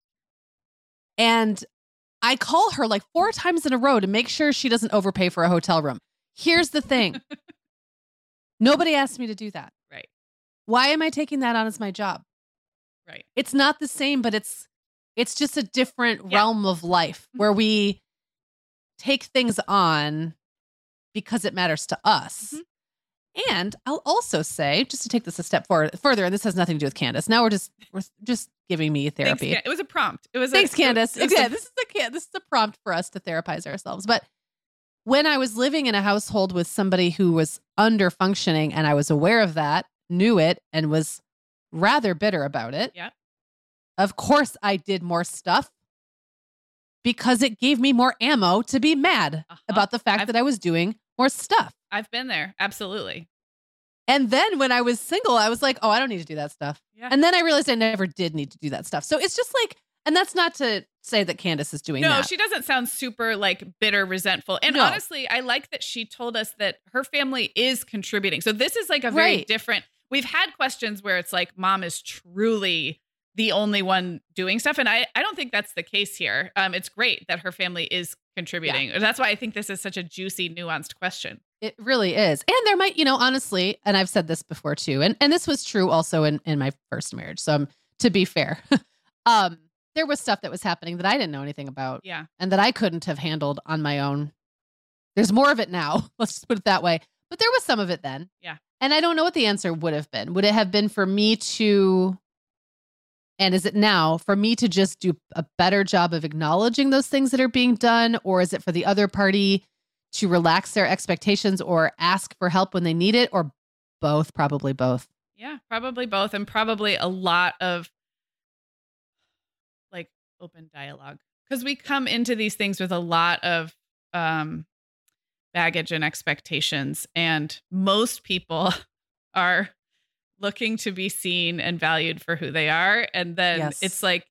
And I call her like 4 times in a row to make sure she doesn't overpay for a hotel room. Here's the thing. Nobody asked me to do that. Right. Why am I taking that on as my job? Right. It's not the same, but it's just a different realm of life where we take things on because it matters to us. And I'll also say, just to take this a step further, and this has nothing to do with Candace. Now we're just giving me therapy. Thanks, it was a prompt. Thanks, Candace. This is a prompt for us to therapize ourselves. But when I was living in a household with somebody who was under functioning, and I was aware of that, knew it, and was rather bitter about it. Yeah. Of course, I did more stuff because it gave me more ammo to be mad about the fact that I was doing more stuff. I've been there. Absolutely. And then when I was single, I was like, oh, I don't need to do that stuff. Yeah. And then I realized I never did need to do that stuff. So it's just like, and that's not to say that Candace is doing that. No, she doesn't sound super like bitter, resentful. And honestly, I like that she told us that her family is contributing. So this is like a very different, we've had questions where it's like mom is truly the only one doing stuff. And I don't think that's the case here. It's great that her family is contributing. Yeah. That's why I think this is such a juicy, nuanced question. It really is. And there might, honestly, and I've said this before too, and this was true also in my first marriage. So to be fair, there was stuff that was happening that I didn't know anything about. Yeah. And that I couldn't have handled on my own. There's more of it now. Let's just put it that way. But there was some of it then. Yeah. And I don't know what the answer would have been. Would it have been for me to, and is it now for me to just do a better job of acknowledging those things that are being done? Or is it for the other party to relax their expectations or ask for help when they need it? Or both? Probably both. Yeah, probably both. And probably a lot of like open dialogue, because we come into these things with a lot of baggage and expectations, and most people are looking to be seen and valued for who they are. And then it's like,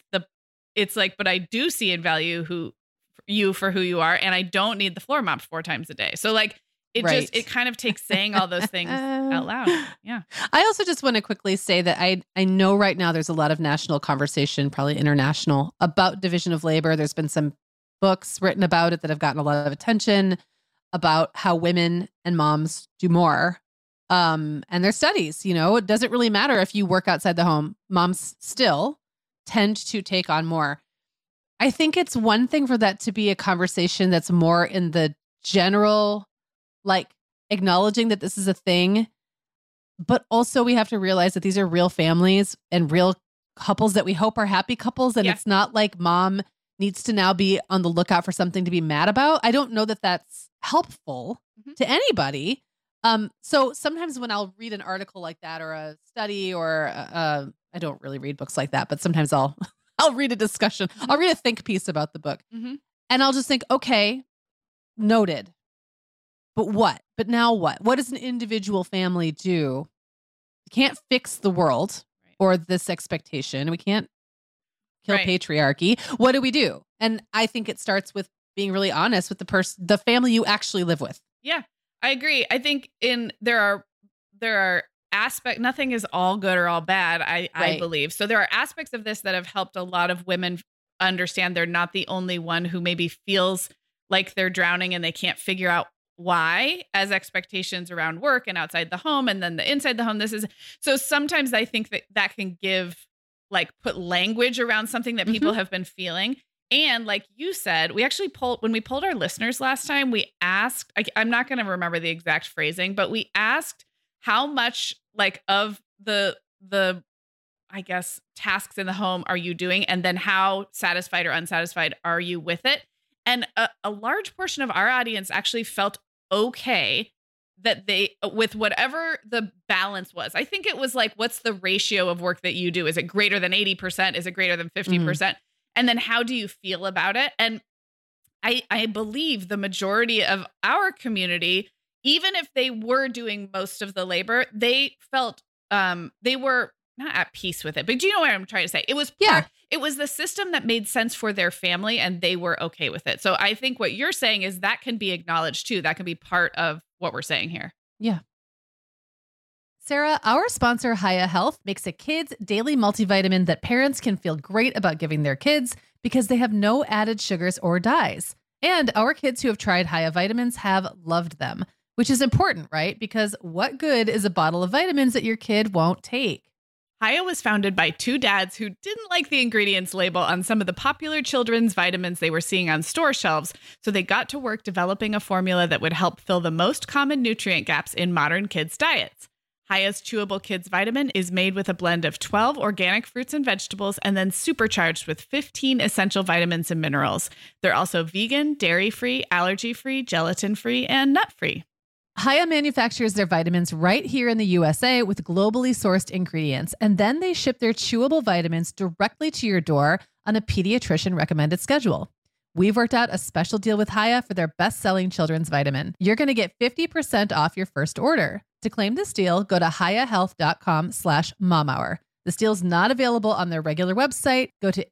but I do see and value you for who you are, and I don't need the floor mopped 4 times a day. So like it kind of takes saying all those things out loud. Yeah. I also just want to quickly say that I know right now there's a lot of national conversation, probably international, about division of labor. There's been some books written about it that have gotten a lot of attention about how women and moms do more. And there's studies, it doesn't really matter if you work outside the home. Moms still tend to take on more. I think it's one thing for that to be a conversation that's more in the general, like acknowledging that this is a thing, but also we have to realize that these are real families and real couples that we hope are happy couples. And it's not like mom needs to now be on the lookout for something to be mad about. I don't know that that's helpful to anybody. So sometimes when I'll read an article like that or a study or I don't really read books like that, but sometimes I'll read a discussion. I'll read a think piece about the book and I'll just think, okay, noted. But what? But now what? What does an individual family do? You can't fix the world or this expectation. We can't kill patriarchy. What do we do? And I think it starts with being really honest with the family you actually live with. Yeah, I agree. I think there are aspects, nothing is all good or all bad, I believe. So there are aspects of this that have helped a lot of women understand they're not the only one who maybe feels like they're drowning and they can't figure out why, as expectations around work and outside the home and then the inside the home. So sometimes I think that can put language around something that people have been feeling. And like you said, we actually when we polled our listeners last time, we asked, I'm not going to remember the exact phrasing, but we asked how much of the I guess tasks in the home are you doing? And then how satisfied or unsatisfied are you with it? And a large portion of our audience actually felt okay that with whatever the balance was. I think it was like, what's the ratio of work that you do? Is it greater than 80%? Is it greater than 50%? And then how do you feel about it? And I believe the majority of our community, even if they were doing most of the labor, they felt they were not at peace with it. But do you know what I'm trying to say? It was it was the system that made sense for their family and they were okay with it. So I think what you're saying is that can be acknowledged too. That can be part of what we're saying here. Yeah. Sarah, our sponsor, Hiya Health, makes a kids' daily multivitamin that parents can feel great about giving their kids because they have no added sugars or dyes. And our kids who have tried Hiya vitamins have loved them, which is important, right? Because what good is a bottle of vitamins that your kid won't take? Hiya was founded by 2 dads who didn't like the ingredients label on some of the popular children's vitamins they were seeing on store shelves, so they got to work developing a formula that would help fill the most common nutrient gaps in modern kids' diets. Hiya's Chewable Kids Vitamin is made with a blend of 12 organic fruits and vegetables and then supercharged with 15 essential vitamins and minerals. They're also vegan, dairy-free, allergy-free, gelatin-free, and nut-free. Hiya manufactures their vitamins right here in the USA with globally sourced ingredients, and then they ship their chewable vitamins directly to your door on a pediatrician recommended schedule. We've worked out a special deal with Hiya for their best-selling children's vitamin. You're going to get 50% off your first order. To claim this deal, go to hiyahealth.com/momhour. This deal's not available on their regular website. Go to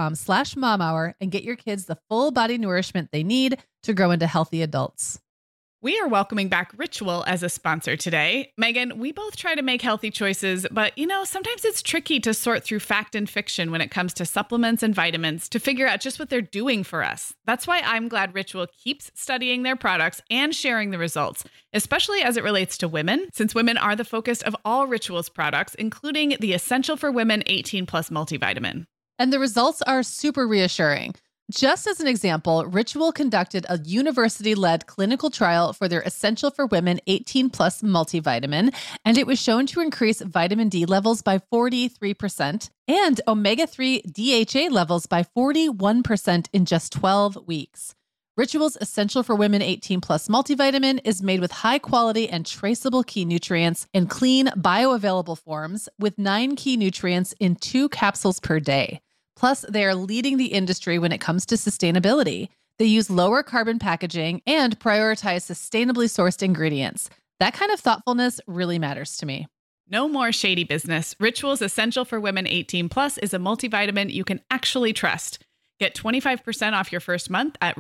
hiyahealth.com/momhour and get your kids the full body nourishment they need to grow into healthy adults. We are welcoming back Ritual as a sponsor today. Megan, we both try to make healthy choices, but sometimes it's tricky to sort through fact and fiction when it comes to supplements and vitamins to figure out just what they're doing for us. That's why I'm glad Ritual keeps studying their products and sharing the results, especially as it relates to women, since women are the focus of all Ritual's products, including the Essential for Women 18 Plus multivitamin. And the results are super reassuring. Just as an example, Ritual conducted a university-led clinical trial for their Essential for Women 18 Plus multivitamin, and it was shown to increase vitamin D levels by 43% and omega-3 DHA levels by 41% in just 12 weeks. Ritual's Essential for Women 18 Plus multivitamin is made with high quality and traceable key nutrients in clean, bioavailable forms with 9 key nutrients in 2 capsules per day. Plus, they are leading the industry when it comes to sustainability. They use lower carbon packaging and prioritize sustainably sourced ingredients. That kind of thoughtfulness really matters to me. No more shady business. Ritual's Essential for Women 18 Plus is a multivitamin you can actually trust. Get 25% off your first month at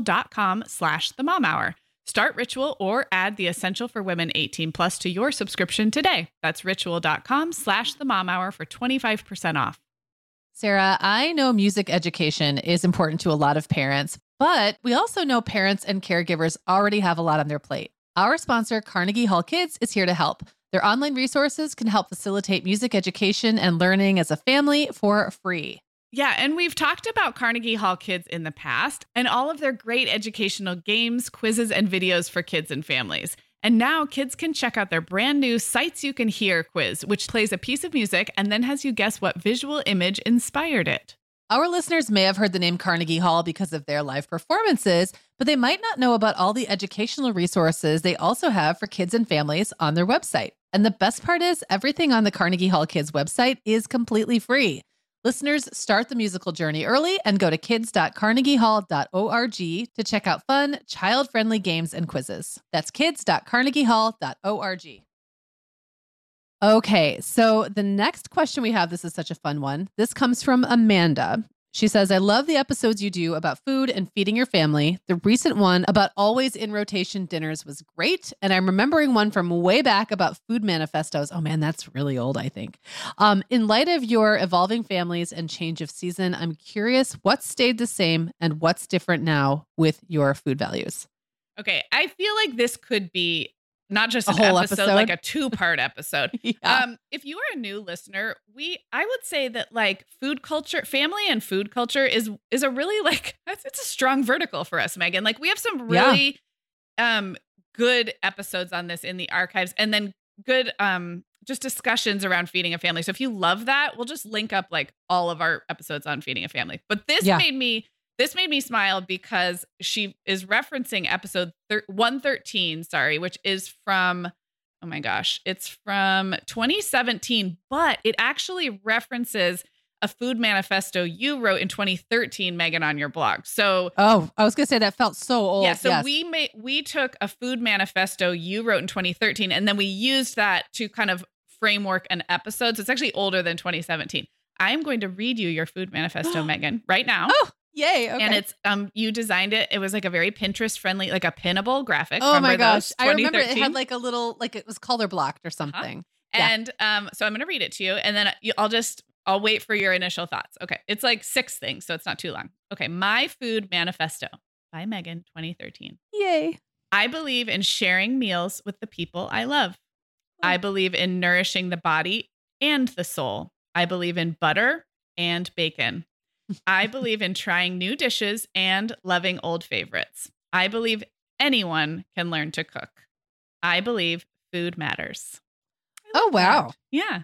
ritual.com/themomhour. Start Ritual or add the Essential for Women 18 Plus to your subscription today. That's ritual.com/themomhour for 25% off. Sarah, I know music education is important to a lot of parents, but we also know parents and caregivers already have a lot on their plate. Our sponsor, Carnegie Hall Kids, is here to help. Their online resources can help facilitate music education and learning as a family for free. Yeah, and we've talked about Carnegie Hall Kids in the past and all of their great educational games, quizzes, and videos for kids and families. And now kids can check out their brand new Sights You Can Hear quiz, which plays a piece of music and then has you guess what visual image inspired it. Our listeners may have heard the name Carnegie Hall because of their live performances, but they might not know about all the educational resources they also have for kids and families on their website. And the best part is everything on the Carnegie Hall Kids website is completely free. Listeners, start the musical journey early and go to kids.carnegiehall.org to check out fun, child-friendly games and quizzes. That's kids.carnegiehall.org. Okay, so the next question we have, this is such a fun one. This comes from Amanda. She says, I love the episodes you do about food and feeding your family. The recent one about always in rotation dinners was great. And I'm remembering one from way back about food manifestos. Oh man, that's really old, I think. In light of your evolving families and change of season, I'm curious what stayed the same and what's different now with your food values. Okay, I feel like this could be not just a an whole episode, like a 2-part episode. Yeah. If you are a new listener, I would say that like food culture, family and food culture is a really like, it's a strong vertical for us, Megan. Like we have some really good episodes on this in the archives and then good just discussions around feeding a family. So if you love that, we'll just link up like all of our episodes on feeding a family. But this made me smile because she is referencing episode 113, which is from, oh my gosh, it's from 2017, but it actually references a food manifesto you wrote in 2013, Megan, on your blog. So, oh, I was going to say that felt so old. Yeah, so we took a food manifesto you wrote in 2013, and then we used that to kind of framework an episode. So it's actually older than 2017. I am going to read you your food manifesto, Megan, right now. Oh. Yay. Okay. And it's, you designed it. It was like a very Pinterest friendly, like a pinnable graphic. Oh my gosh. I remember it had like a little, like it was color blocked or something. And so I'm going to read it to you and then I'll wait for your initial thoughts. Okay. It's like 6 things, so it's not too long. Okay. My food manifesto by Megan, 2013. Yay. I believe in sharing meals with the people I love. I believe in nourishing the body and the soul. I believe in butter and bacon. I believe in trying new dishes and loving old favorites. I believe anyone can learn to cook. I believe food matters. Oh, wow. That. Yeah.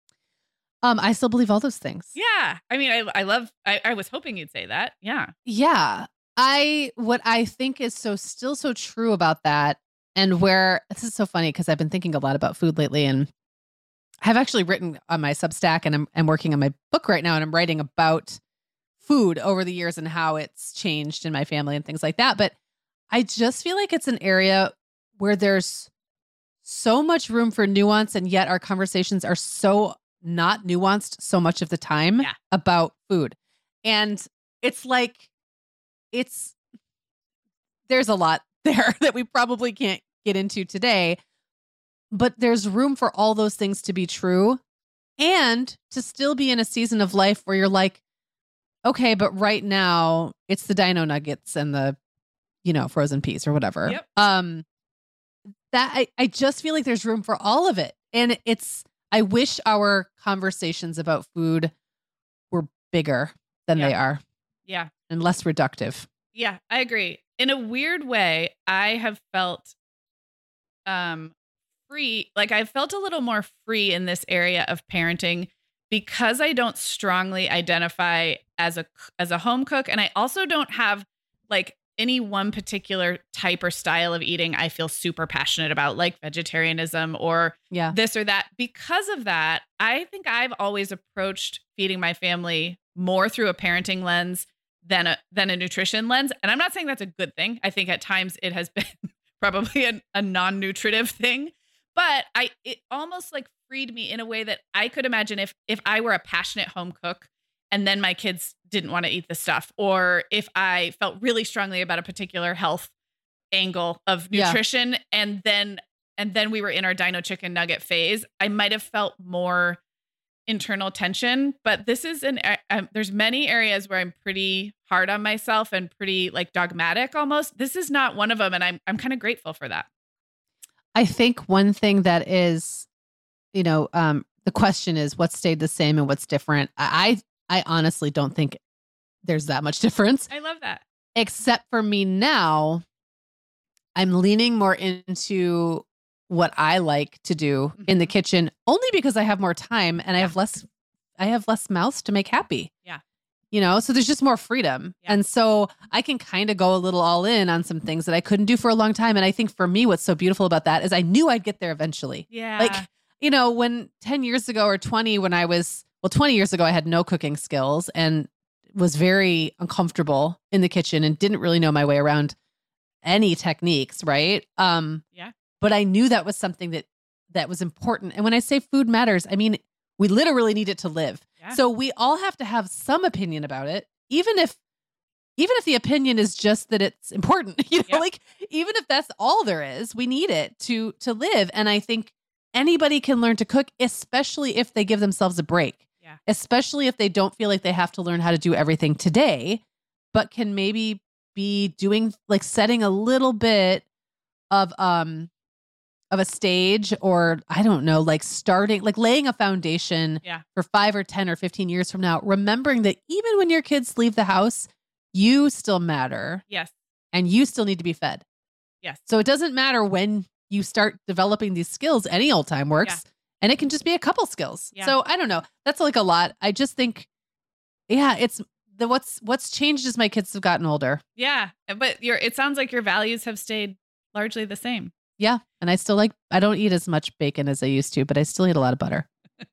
I still believe all those things. Yeah. I mean, I was hoping you'd say that. Yeah. Yeah. What I think is still so true about that, and where this is so funny because I've been thinking a lot about food lately, and I've actually written on my Substack, and I'm working on my book right now, and I'm writing about food over the years and how it's changed in my family and things like that. But I just feel like it's an area where there's so much room for nuance, and yet our conversations are so not nuanced so much of the time about food. And it's like, there's a lot there that we probably can't get into today. But there's room for all those things to be true and to still be in a season of life where you're like, okay, but right now it's the dino nuggets and the, frozen peas or whatever. Yep. That I just feel like there's room for all of it. And I wish our conversations about food were bigger than they are. Yeah. And less reductive. Yeah, I agree. In a weird way, I have felt free. Like I've felt a little more free in this area of parenting because I don't strongly identify as a home cook. And I also don't have like any one particular type or style of eating I feel super passionate about, like vegetarianism or this or that. Because of that, I think I've always approached feeding my family more through a parenting lens than a nutrition lens. And I'm not saying that's a good thing. I think at times it has been probably a non-nutritive thing, but it almost like freed me in a way that I could imagine if I were a passionate home cook and then my kids didn't want to eat the stuff, or if I felt really strongly about a particular health angle of nutrition and then we were in our dino chicken nugget phase, I might have felt more internal tension. But this is there's many areas where I'm pretty hard on myself and pretty like dogmatic almost. This is not one of them. And I'm kind of grateful for that. I think one thing that is, the question is what stayed the same and what's different. I honestly don't think there's that much difference. I love that. Except for me now, I'm leaning more into what I like to do in the kitchen only because I have more time and I have less mouths to make happy. Yeah. So there's just more freedom. Yeah. And so I can kind of go a little all in on some things that I couldn't do for a long time. And I think for me, what's so beautiful about that is I knew I'd get there eventually. Yeah. Like, when 10 years ago or 20, 20 years ago, I had no cooking skills and was very uncomfortable in the kitchen and didn't really know my way around any techniques. Right. Yeah. But I knew that was something that was important. And when I say food matters, I mean, we literally need it to live. Yeah. So we all have to have some opinion about it, even if the opinion is just that it's important, like even if that's all there is, we need it to live. And I think anybody can learn to cook, especially if they give themselves a break, especially if they don't feel like they have to learn how to do everything today, but can maybe be doing like setting a little bit of a stage, or I don't know, like starting, like laying a foundation for 5 or 10 or 15 years from now, remembering that even when your kids leave the house, you still matter. Yes. And you still need to be fed. Yes. So it doesn't matter when you start developing these skills, any old time works. Yeah. And it can just be a couple skills. Yeah. So I don't know. That's like a lot. I just think, it's what's changed is my kids have gotten older. Yeah. But it sounds like your values have stayed largely the same. Yeah. And I don't eat as much bacon as I used to, but I still eat a lot of butter.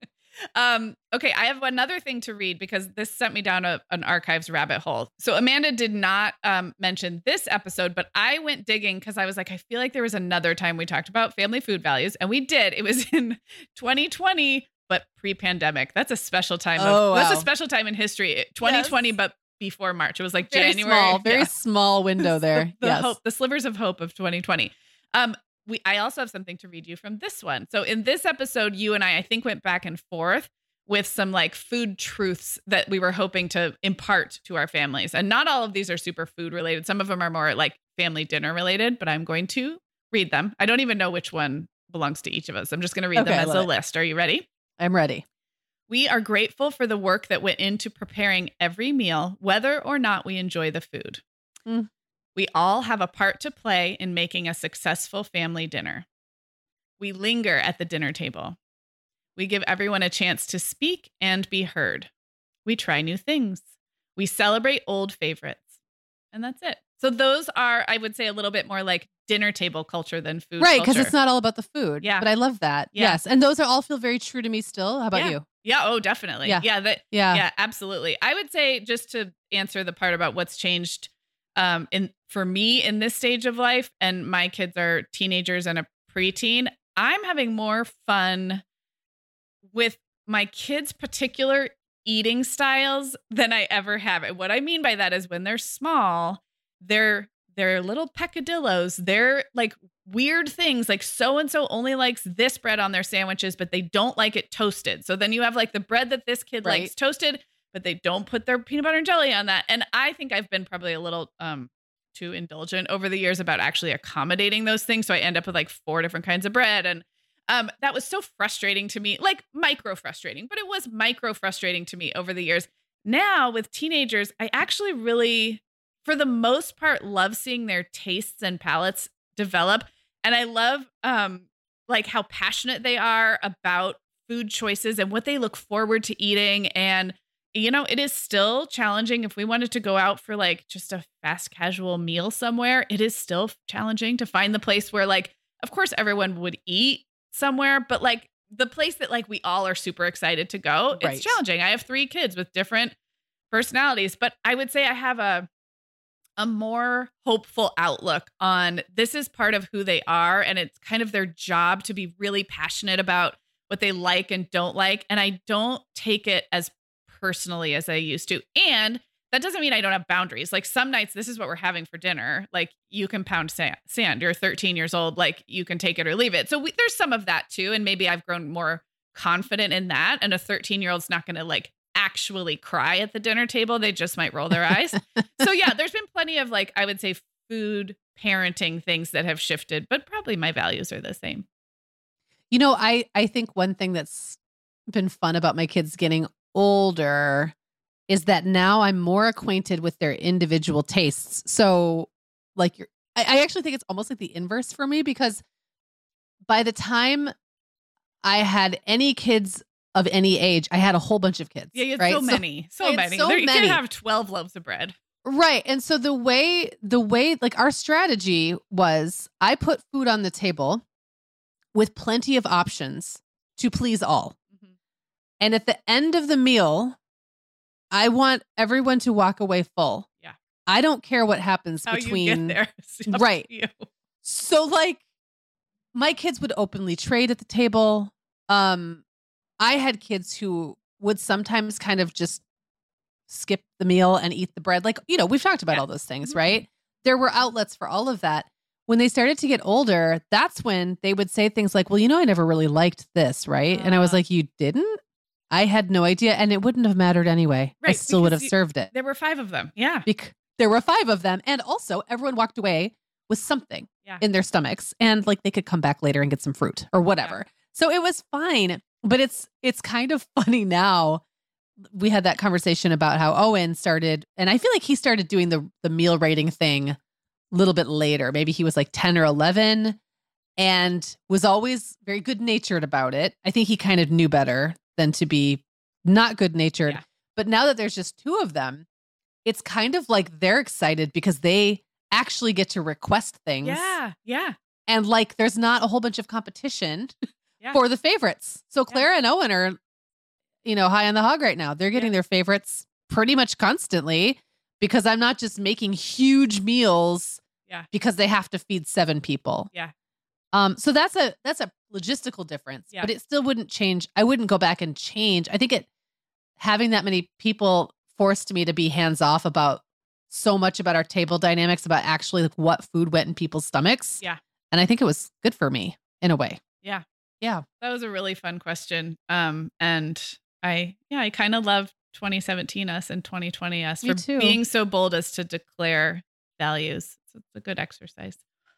Okay. I have another thing to read because this sent me down an archives rabbit hole. So Amanda did not mention this episode, but I went digging because I was like, I feel like there was another time we talked about family food values, and we did. It was in 2020, but pre-pandemic. That's a special time. That's a special time in history. 2020, but before March. It was like very January. Very small window there. The slivers of hope of 2020. I also have something to read you from this one. So in this episode, you and I think went back and forth with some like food truths that we were hoping to impart to our families. And not all of these are super food related. Some of them are more like family dinner related, but I'm going to read them. I don't even know which one belongs to each of us. I'm just going to read them as a list. Are you ready? I'm ready. We are grateful for the work that went into preparing every meal, whether or not we enjoy the food. We all have a part to play in making a successful family dinner. We linger at the dinner table. We give everyone a chance to speak and be heard. We try new things. We celebrate old favorites. And that's it. So those are, I would say, a little bit more like dinner table culture than food culture. Right, because it's not all about the food. Yeah. But I love that. Yeah. Yes. And those all feel very true to me still. How about you? Yeah. Oh, definitely. Yeah, absolutely. I would say, just to answer the part about what's changed for me in this stage of life, and my kids are teenagers and a preteen, I'm having more fun with my kids' particular eating styles than I ever have. And what I mean by that is when they're small, they're their little peccadillos, their like weird things, like so-and-so only likes this bread on their sandwiches, but they don't like it toasted. So then you have like the bread that this kid likes toasted, but they don't put their peanut butter and jelly on that. And I think I've been probably a little too indulgent over the years about actually accommodating those things. So I end up with like 4 different kinds of bread. And that was so frustrating to me, like micro frustrating, but it was micro frustrating to me over the years. Now with teenagers, I actually really, for the most part, love seeing their tastes and palates develop. And I love like how passionate they are about food choices and what they look forward to eating. And, you know, it is still challenging if we wanted to go out for like just a fast casual meal somewhere. It is still challenging to find the place where like, of course, everyone would eat somewhere, but like the place that like we all are super excited to go, it's challenging. I have 3 kids with different personalities, but I would say I have a more hopeful outlook on this is part of who they are. And it's kind of their job to be really passionate about what they like and don't like. And I don't take it as personally as I used to. And that doesn't mean I don't have boundaries. Like some nights, this is what we're having for dinner. Like you can pound sand. You're 13 years old. Like you can take it or leave it. So there's some of that too. And maybe I've grown more confident in that. And a 13-year-old's not going to like actually cry at the dinner table. They just might roll their eyes. So yeah, there's been plenty of like, I would say food parenting things that have shifted, but probably my values are the same. You know, I think one thing that's been fun about my kids getting older is that now I'm more acquainted with their individual tastes. So like I actually think it's almost like the inverse for me, because by the time I had any kids of any age, I had a whole bunch of kids. Yeah, you had so many. You can have 12 loaves of bread. Right. And so the way like our strategy was I put food on the table with plenty of options to please all. Mm-hmm. And at the end of the meal, I want everyone to walk away full. Yeah. I don't care what happens between. You get there. Right. So like my kids would openly trade at the table. I had kids who would sometimes kind of just skip the meal and eat the bread. Like, you know, we've talked about all those things, right? There were outlets for all of that. When they started to get older, that's when they would say things like, well, you know, I never really liked this, right? And I was like, you didn't? I had no idea. And it wouldn't have mattered anyway. Right, I still would have served it. There were 5 of them. Yeah. There were 5 of them. And also everyone walked away with something in their stomachs. And like they could come back later and get some fruit or whatever. Yeah. So it was fine. But it's kind of funny now. We had that conversation about how Owen started, and I feel like he started doing the meal rating thing a little bit later. Maybe he was like 10 or 11 and was always very good natured about it. I think he kind of knew better than to be not good natured. Yeah. But now that there's just 2 of them, it's kind of like they're excited because they actually get to request things. Yeah. Yeah. And like there's not a whole bunch of competition. For the favorites. So Clara and Owen are, you know, high on the hog right now. They're getting their favorites pretty much constantly because I'm not just making huge meals because they have to feed 7 people. Yeah. So that's a logistical difference, but it still wouldn't change. I wouldn't go back and change. I think having that many people forced me to be hands off about so much about our table dynamics, about actually like what food went in people's stomachs. Yeah. And I think it was good for me in a way. Yeah. Yeah. That was a really fun question. And I kind of love 2017 us and 2020 us for being so bold as to declare values. It's a good exercise.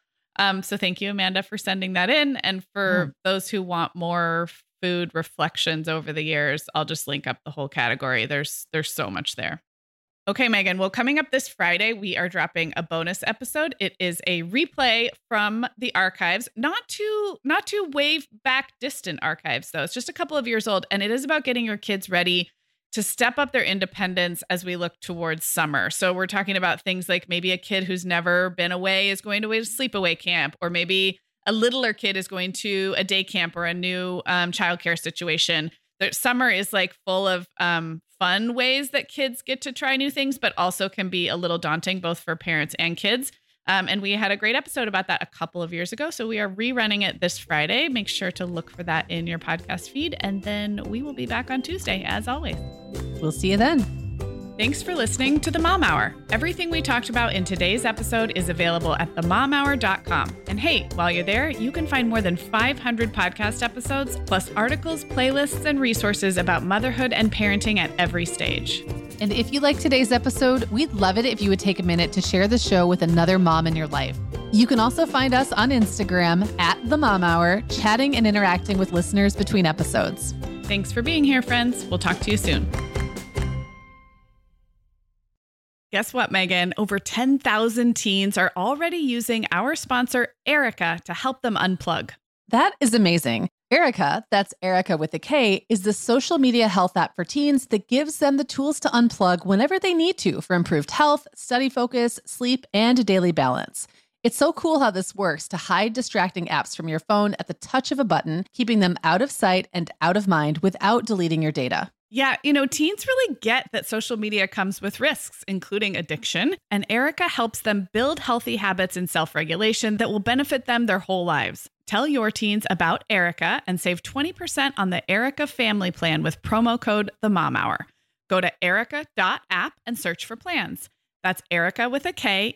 So thank you, Amanda, for sending that in. And for those who want more food reflections over the years, I'll just link up the whole category. There's so much there. Okay, Megan. Well, coming up this Friday, we are dropping a bonus episode. It is a replay from the archives, not too way back distant archives, though. It's just a couple of years old, and it is about getting your kids ready to step up their independence as we look towards summer. So we're talking about things like maybe a kid who's never been away is going to a sleepaway camp, or maybe a littler kid is going to a day camp or a new childcare situation. Summer is like full of fun ways that kids get to try new things, but also can be a little daunting both for parents and kids. And we had a great episode about that a couple of years ago. So we are rerunning it this Friday. Make sure to look for that in your podcast feed. And then we will be back on Tuesday, as always. We'll see you then. Thanks for listening to The Mom Hour. Everything we talked about in today's episode is available at themomhour.com. And hey, while you're there, you can find more than 500 podcast episodes, plus articles, playlists, and resources about motherhood and parenting at every stage. And if you like today's episode, we'd love it if you would take a minute to share the show with another mom in your life. You can also find us on Instagram at The Mom Hour, chatting and interacting with listeners between episodes. Thanks for being here, friends. We'll talk to you soon. Guess what, Megan? Over 10,000 teens are already using our sponsor, Erica, to help them unplug. That is amazing. Erica, that's Erica with a K, is the social media health app for teens that gives them the tools to unplug whenever they need to for improved health, study focus, sleep, and daily balance. It's so cool how this works to hide distracting apps from your phone at the touch of a button, keeping them out of sight and out of mind without deleting your data. Yeah, teens really get that social media comes with risks, including addiction, and Erica helps them build healthy habits and self-regulation that will benefit them their whole lives. Tell your teens about Erica and save 20% on the Erica family plan with promo code TheMomHour. Go to erica.app and search for plans. That's Erica with a K,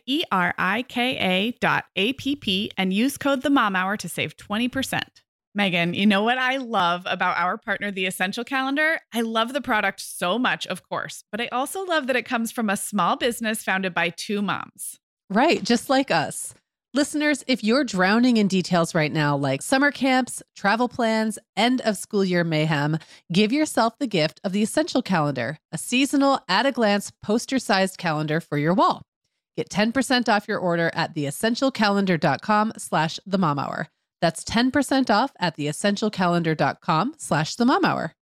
ERIKA.app, and use code TheMomHour to save 20%. Megan, you know what I love about our partner, The Essential Calendar? I love the product so much, of course, but I also love that it comes from a small business founded by two moms. Right, just like us. Listeners, if you're drowning in details right now, like summer camps, travel plans, end of school year mayhem, give yourself the gift of The Essential Calendar, a seasonal, at-a-glance, poster-sized calendar for your wall. Get 10% off your order at theessentialcalendar.com/themomhour. That's 10% off at theessentialcalendar.com/themomhour.